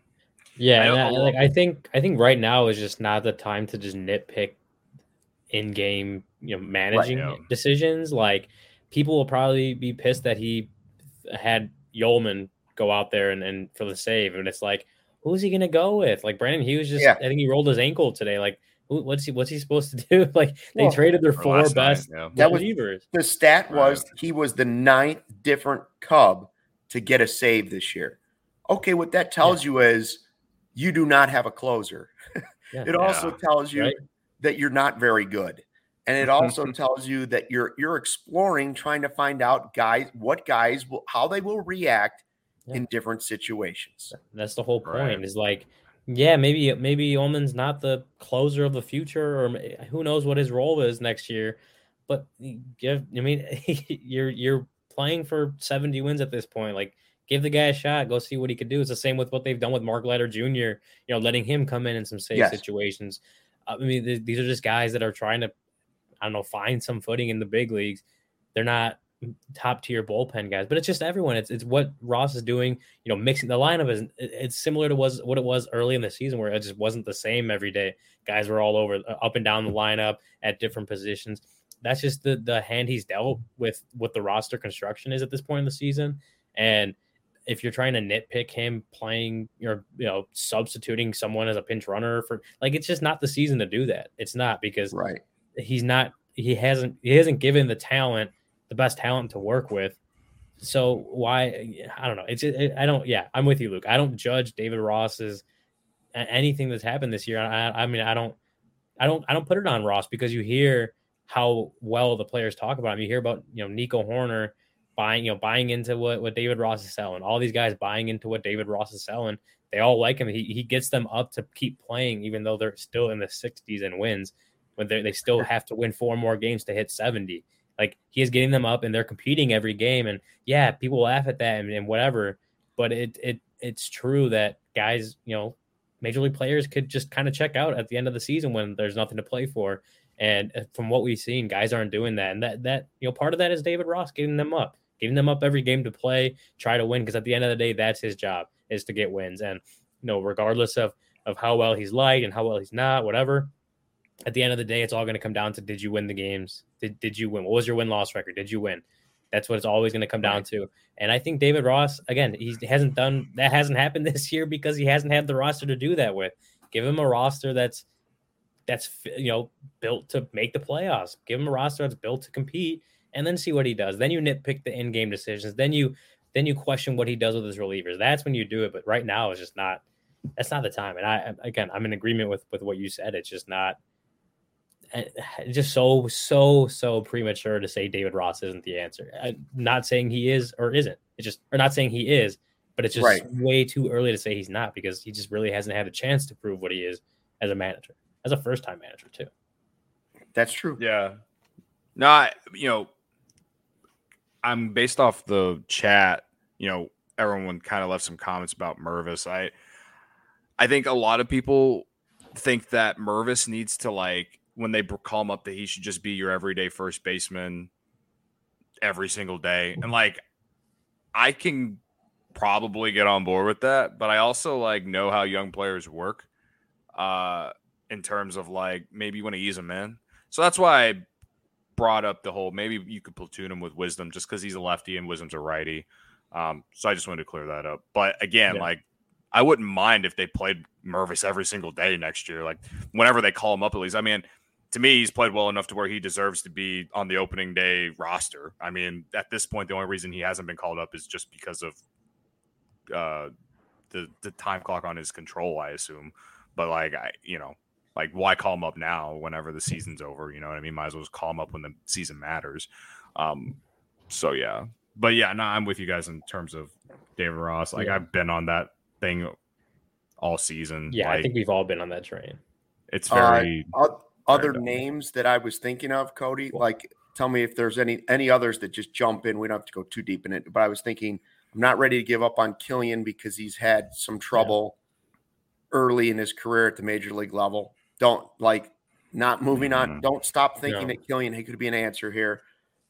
I think right now is just not the time to just nitpick in-game, managing decisions. Like, people will probably be pissed that he had Yolman go out there and for the save, and it's like, who's he gonna go with? Like, Brandon Hughes I think he rolled his ankle today. Like, what's he supposed to do? Like, they traded their four best relievers. The stat was he was the 9th different Cub to get a save this year. Okay, what that tells you is you do not have a closer. It also tells you that you're not very good. And it also tells you that you're exploring, trying to find out how they will react in different situations. That's the whole point. Is like, maybe Ullman's not the closer of the future, or who knows what his role is next year. But you're playing for 70 wins at this point. Like, give the guy a shot. Go see what he could do. It's the same with what they've done with Mark Leiter Jr. Letting him come in some safe situations. These are just guys that are trying to, find some footing in the big leagues. They're not top tier bullpen guys, but it's just everyone. It's what Ross is doing. Mixing the lineup it's similar to what it was early in the season, where it just wasn't the same every day. Guys were all over, up and down the lineup at different positions. That's just the hand he's dealt with what the roster construction is at this point in the season. And if you're trying to nitpick him playing, substituting someone as a pinch runner for, like, it's just not the season to do that. It's not, because he hasn't given the best talent to work with. So why? I don't know. I'm with you, Luke. I don't judge David Ross's anything that's happened this year. I don't put it on Ross, because you hear how well the players talk about him. You hear about, Nico Horner buying into what David Ross is selling. All these guys buying into what David Ross is selling. They all like him. He gets them up to keep playing, even though they're still in the 60s in wins. When they still have to win 4 more games to hit 70. Like, he is getting them up, and they're competing every game. And yeah, people laugh at that and whatever. But it's true that guys, major league players could just kind of check out at the end of the season when there's nothing to play for. And from what we've seen, guys aren't doing that. And that part of that is David Ross getting them up every game to play, try to win. Because at the end of the day, that's his job, is to get wins. And regardless of how well he's liked and how well he's not, whatever, at the end of the day, it's all going to come down to, did you win the games? Did you win? What was your win-loss record? Did you win? That's what it's always going to come down to. And I think David Ross, again, hasn't happened this year because he hasn't had the roster to do that with. Give him a roster that's built to make the playoffs. Give him a roster that's built to compete, and then see what he does. Then you nitpick the in-game decisions. Then you question what he does with his relievers. That's when you do it. But right now, it's just not. That's not the time. And I'm in agreement with what you said. It's just not. It's just so premature to say David Ross isn't the answer. I'm not saying he is or isn't. Or not saying he is, but it's just way too early to say he's not, because he just really hasn't had a chance to prove what he is as a manager, as a first-time manager too. That's true. Yeah. No, I'm based off the chat. Everyone kind of left some comments about Mervis. I think a lot of people think that Mervis needs to, when they call him up, that he should just be your everyday first baseman every single day. And I can probably get on board with that, but I also know how young players work in terms of maybe you want to ease them in. So that's why I brought up the whole, maybe you could platoon him with Wisdom just because he's a lefty and Wisdom's a righty. So I just wanted to clear that up. But again, I wouldn't mind if they played Mervis every single day next year. Whenever they call him up, at least. I mean, to me, he's played well enough to where he deserves to be on the opening day roster. I mean, at this point, the only reason he hasn't been called up is just because of the time clock on his control, I assume. But why call him up now whenever the season's over? You know what I mean? Might as well just call him up when the season matters. So yeah, but yeah, no, I'm with you guys in terms of David Ross. I've been on that thing all season. Yeah, I think we've all been on that train. It's very other names that I was thinking of, Cody. Tell me if there's any others that just jump in. We don't have to go too deep in it, but I was thinking, I'm not ready to give up on Killian because he's had some trouble early in his career at the major league level. Don't not moving on. Don't stop thinking that Killian could be an answer here.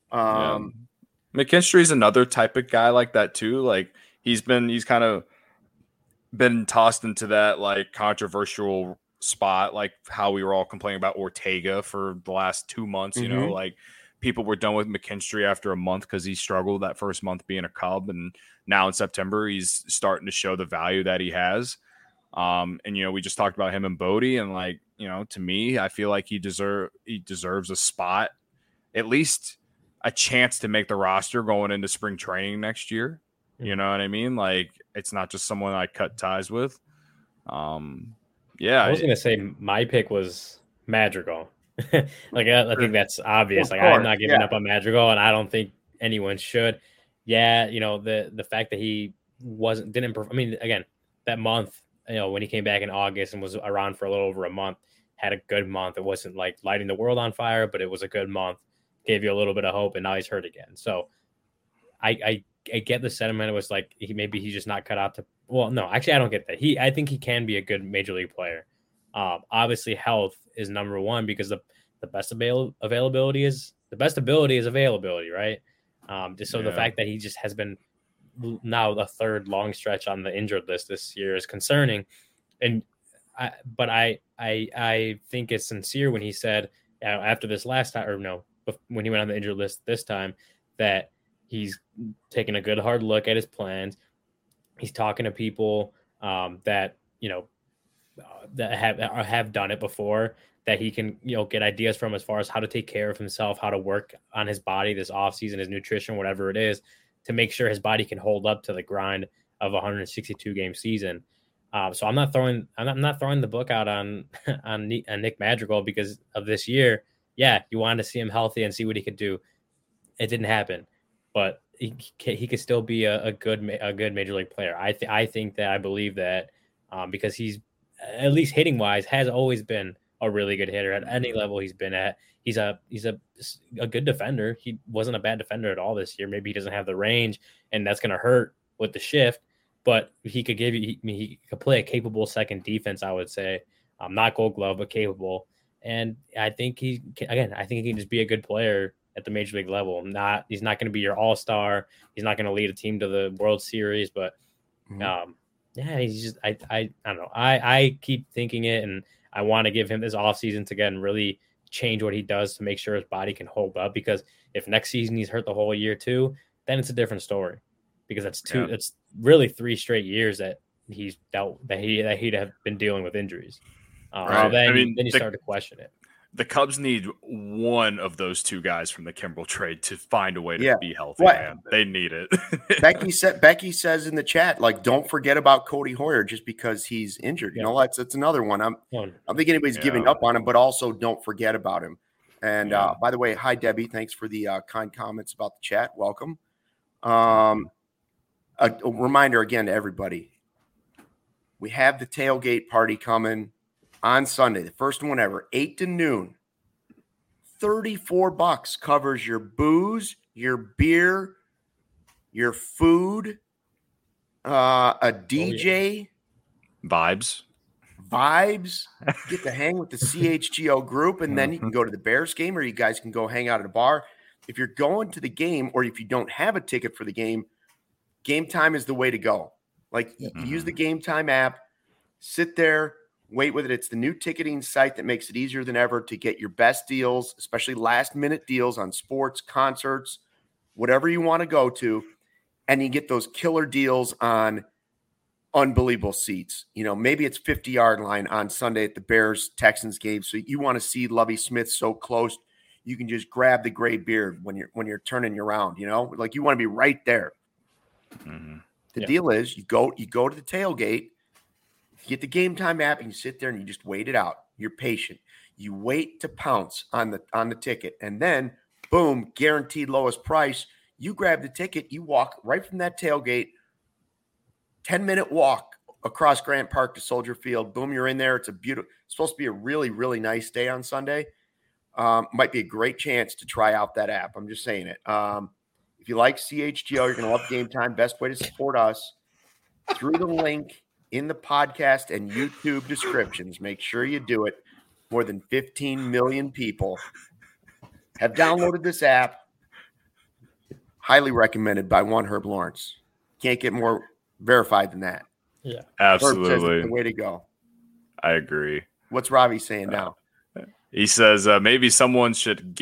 McKinstry's another type of guy like that too. He's kind of been tossed into that controversial spot, how we were all complaining about Ortega for the last 2 months. People were done with McKinstry after a month because he struggled that first month being a Cub, and now in September he's starting to show the value that he has. And we just talked about him and Bodie, and to me, I feel like he deserves a spot, at least a chance to make the roster going into spring training next year. You know what I mean? It's not just someone I cut ties with. Yeah, I was going to say my pick was Madrigal. I think that's obvious. I'm not giving up on Madrigal, and I don't think anyone should. Yeah, the fact that he didn't. I mean, again, that month, when he came back in August and was around for a little over a month, had a good month. It wasn't lighting the world on fire, but it was a good month. Gave you a little bit of hope, and now he's hurt again. So, I get the sentiment. It was maybe he's just not cut out to. Well, no, actually, I don't get that. I think he can be a good major league player. Obviously, health is number one because the best availability is the best ability is availability, right? The fact that he just has been now the third long stretch on the injured list this year is concerning. But I think it's sincere when he said after this last time, or no, when he went on the injured list this time, that he's taking a good hard look at his plans. He's talking to people that that have done it before, that he can get ideas from as far as how to take care of himself, how to work on his body this offseason, his nutrition, whatever it is, to make sure his body can hold up to the grind of a 162 game season. So I'm not throwing the book out on Nick Madrigal because of this year. Yeah, you wanted to see him healthy and see what he could do. It didn't happen, but he could still be a good major league player. I believe that because he's at least hitting wise has always been a really good hitter at any level he's been at. He's a good defender. He wasn't a bad defender at all this year. Maybe he doesn't have the range, and that's going to hurt with the shift. But he could he could play a capable second defense. I would say, not Gold Glove, but capable. And I think he can just be a good player at the major league level. He's not going to be your all-star. He's not going to lead a team to the World Series, but he's just I don't know. I keep thinking it, and I want to give him this offseason to again really change what he does to make sure his body can hold up, because if next season he's hurt the whole year too, then it's a different story, because it's really 3 straight years that he'd have been dealing with injuries. Right. Then you start to question it. The Cubs need one of those 2 guys from the Kimbrel trade to find a way to be healthy. Man. They need it. Becky says in the chat, like, don't forget about Cody Hoyer just because he's injured. You know, that's another one. I don't think anybody's giving up on him, but also don't forget about him. And by the way, hi Debbie, thanks for the kind comments about the chat. Welcome. A reminder again to everybody: we have the tailgate party coming on Sunday, the first one ever, 8 to noon. $34 covers your booze, your beer, your food, a DJ, vibes. Get to hang with the CHGO group, and then you can go to the Bears game, or you guys can go hang out at a bar. If you're going to the game, or if you don't have a ticket for the game, Game Time is the way to go. Like, use the Game Time app, sit there, wait with it. It's the new ticketing site that makes it easier than ever to get your best deals, especially last-minute deals on sports, concerts, whatever you want to go to. And you get those killer deals on unbelievable seats. You know, maybe it's 50-yard line on Sunday at the Bears-Texans game. So you want to see Lovie Smith so close, you can just grab the gray beard when you're turning around, you know? Like, you want to be right there. The deal is you go to the tailgate, you get the Game Time app, and you sit there and you just wait it out. You're patient. You wait to pounce on the ticket, and then boom, guaranteed lowest price. You grab the ticket, you walk right from that tailgate, 10-minute walk across Grant Park to Soldier Field. Boom, you're in there. It's supposed to be a really, really nice day on Sunday. Might be a great chance to try out that app. I'm just saying it. If you like CHGO, you're going to love Game Time. Best way to support us through the link in the podcast and YouTube descriptions. Make sure you do it. More than 15 million people have downloaded this app. Highly recommended by one Herb Lawrence. Can't get more verified than that. Yeah, absolutely. Herb says it's the way to go. I agree. What's Ravi saying now? He says maybe someone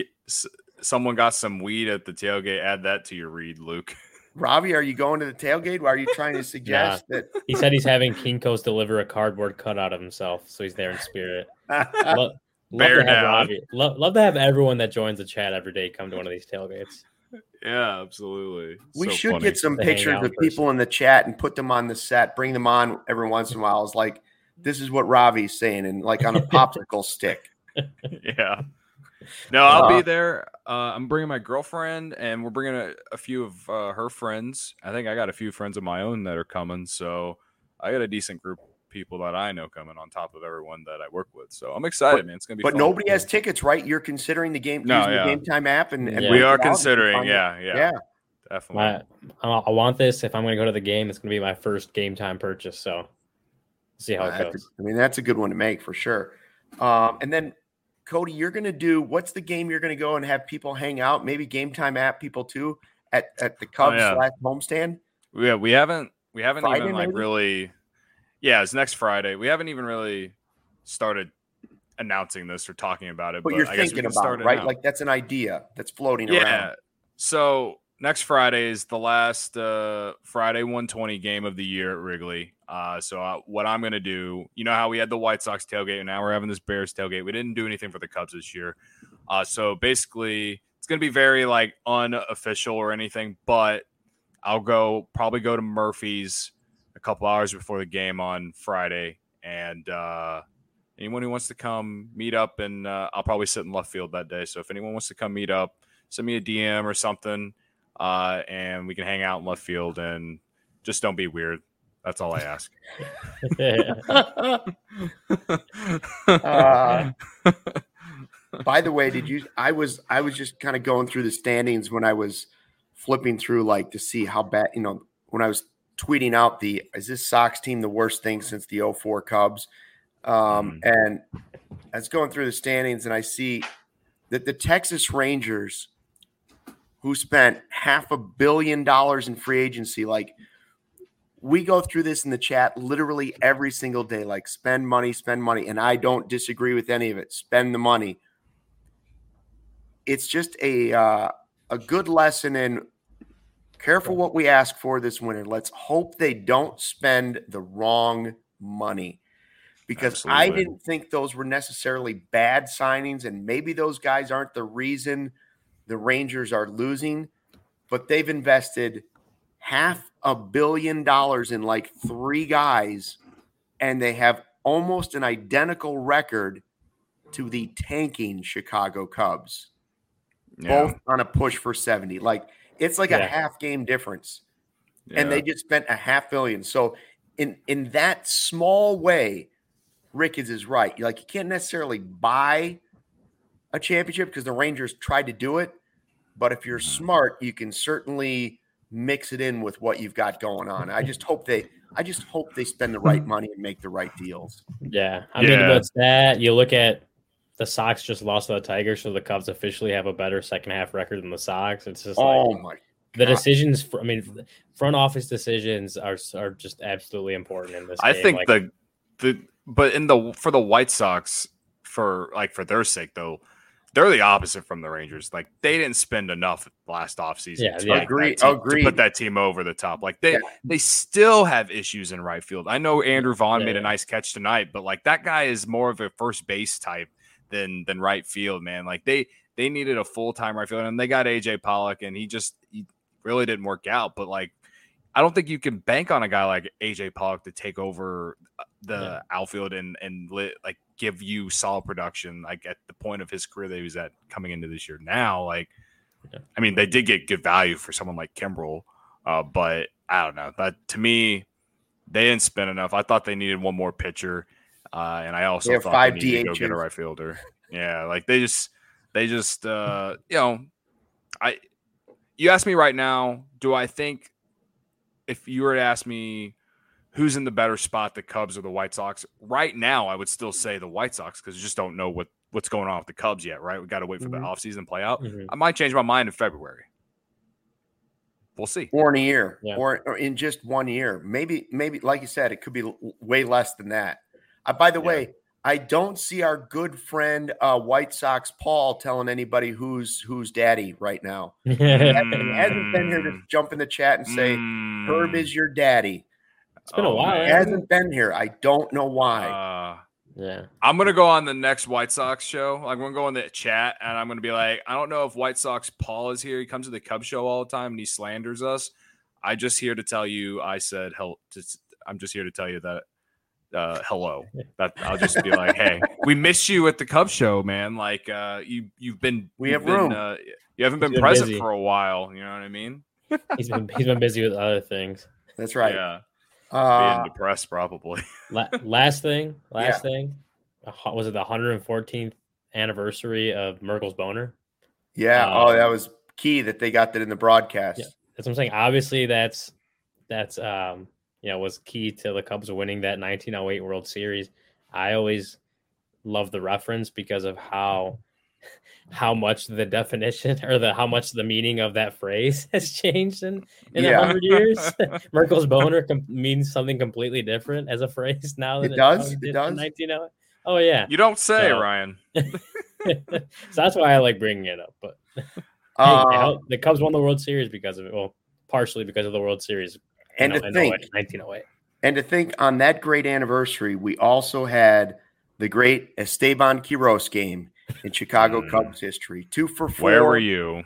got some weed at the tailgate. Add that to your read, Luke. Ravi, are you going to the tailgate? Are you trying to suggest that? He said he's having Kinko's deliver a cardboard cutout of himself, so he's there in spirit. Love to have everyone that joins the chat every day come to one of these tailgates. Yeah, absolutely. We should get some pictures of people in the chat and put them on the set. Bring them on every once in a while. It's like, this is what Ravi's saying, and like on a popsicle stick. Yeah. No, I'll be there. I'm bringing my girlfriend, and we're bringing a few of her friends. I think I got a few friends of my own that are coming, so I got a decent group of people that I know coming on top of everyone that I work with. So I'm excited, man. It's gonna be fun. Nobody has tickets, right? You're considering the game, using the Game Time app, and we are considering. Yeah, definitely. I want this. If I'm going to go to the game, it's going to be my first Game Time purchase. So see how it goes. That's a good one to make for sure. And then, Cody, you're going to do, what's the game you're going to go and have people hang out? Maybe Game Time app people too at the Cubs homestand? Yeah, we haven't Friday, even like really. Yeah, it's next Friday. We haven't even really started announcing this or talking about it. But you're thinking about it, right? Like that's an idea that's floating around. Yeah. So next Friday is the last Friday 120 game of the year at Wrigley. So what I'm going to do, you know how we had the White Sox tailgate and now we're having this Bears tailgate. We didn't do anything for the Cubs this year. So basically it's going to be very like unofficial or anything, but I'll probably go to Murphy's a couple hours before the game on Friday. And anyone who wants to come meet up, and I'll probably sit in left field that day. So if anyone wants to come meet up, send me a DM or something. and we can hang out in left field and just don't be weird. That's all I ask. By the way, I was just kind of going through the standings when I was flipping through like to see how bad, when I was tweeting out is this Sox team the worst thing since the 04 Cubs? And I was going through the standings and I see that the Texas Rangers, who spent $500 million in free agency, like we go through this in the chat literally every single day, like spend money. And I don't disagree with any of it. Spend the money. It's just a good lesson in careful what we ask for this winter. Let's hope they don't spend the wrong money, because Absolutely. I didn't think those were necessarily bad signings, and maybe those guys aren't the reason the Rangers are losing, but they've invested $500 million in like 3 guys, and they have almost an identical record to the tanking Chicago Cubs. Both on a push for 70. Like it's like a half game difference. Yeah. And they just spent $500 million. So in that small way, Rick is right. Like you can't necessarily buy a championship because the Rangers tried to do it. But if you're smart, you can certainly mix it in with what you've got going on. I just hope they spend the right money and make the right deals. Yeah. I mean, what's that? You look at the Sox just lost to the Tigers, so the Cubs officially have a better second half record than the Sox. It's just the decisions. Front office decisions are just absolutely important in this. I game. think for the White Sox, for their sake though, they're the opposite from the Rangers. Like they didn't spend enough last offseason to put that team over the top. Like they still have issues in right field. I know Andrew Vaughn made a nice catch tonight, but like that guy is more of a first base type than right field, man. Like they needed a full-time right field, and they got AJ Pollock, and he really didn't work out. But like I don't think you can bank on a guy like AJ Pollock to take over the outfield and give you solid production like at the point of his career that he was at coming into this year. Now, like I mean, they did get good value for someone like Kimbrel, but I don't know. That to me, they didn't spend enough. I thought they needed one more pitcher. And I also thought they needed to go get a right fielder. Yeah, like they just you ask me right now, do I think if you were to ask me who's in the better spot, the Cubs or the White Sox, right now I would still say the White Sox because you just don't know what's going on with the Cubs yet, right? We got to wait for the offseason play out. I might change my mind in February. We'll see. Or in a year, or in just 1 year. Maybe, like you said, it could be way less than that. By the way, I don't see our good friend White Sox Paul telling anybody who's daddy right now. He hasn't been here to jump in the chat and say, Herb is your daddy. It's been a while. He hasn't been here. I don't know why. I'm going to go on the next White Sox show. I'm going to go in the chat, and I'm going to be like, I don't know if White Sox Paul is here. He comes to the Cubs show all the time, and he slanders us. I'm just here to tell you I'm just here to tell you that hello. That I'll just be like, hey, we miss you at the Cubs show, man. Like you've been you haven't been present for a while. You know what I mean? He's been busy with other things. That's right. Yeah. Being depressed probably. Last thing. Was it the 114th anniversary of Merkel's boner? Yeah. That was key that they got that in the broadcast. Yeah. That's what I'm saying. Obviously, that's was key to the Cubs winning that 1908 World Series. I always love the reference because of how much the definition or how much the meaning of that phrase has changed in 100 years. Merkel's boner means something completely different as a phrase now than it does. In 1908. Oh yeah, you don't say, Ryan. So that's why I like bringing it up. But the Cubs won the World Series because of it. Well, partially because of the World Series. And to think, 1908. And to think on that great anniversary, we also had the great Esteban Quiroz game in Chicago Cubs history. 2 for 4. Where were you?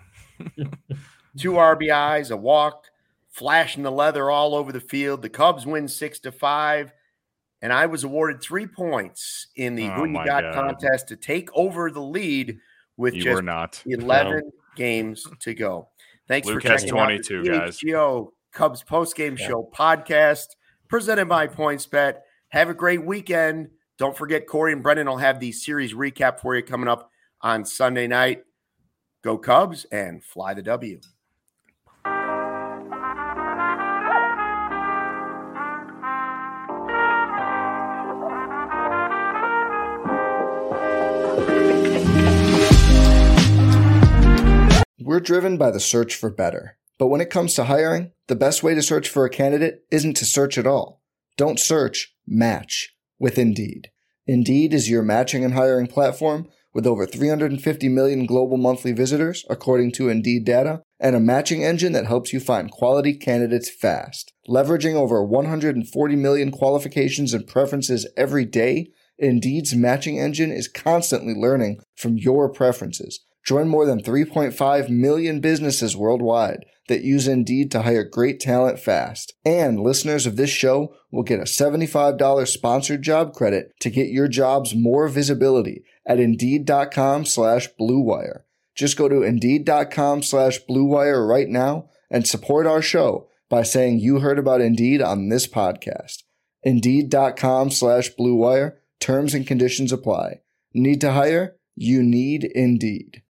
2 RBIs, a walk, flashing the leather all over the field. The Cubs win 6-5, and I was awarded 3 points in the Who You Got contest to take over the lead with 11 games to go. Thanks Luke for has checking out 22, the guys. CHGO Cubs postgame show podcast presented by PointsBet. Have a great weekend. Don't forget, Corey and Brendan will have the series recap for you coming up on Sunday night. Go Cubs and fly the W. We're driven by the search for better. But when it comes to hiring, the best way to search for a candidate isn't to search at all. Don't search, match with Indeed. Indeed is your matching and hiring platform with over 350 million global monthly visitors, according to Indeed data, and a matching engine that helps you find quality candidates fast. Leveraging over 140 million qualifications and preferences every day, Indeed's matching engine is constantly learning from your preferences. Join more than 3.5 million businesses worldwide that use Indeed to hire great talent fast. And listeners of this show will get a $75 sponsored job credit to get your jobs more visibility at Indeed.com/Blue Wire. Just go to Indeed.com/Blue Wire right now and support our show by saying you heard about Indeed on this podcast. Indeed.com/Blue Wire. Terms and conditions apply. Need to hire? You need Indeed.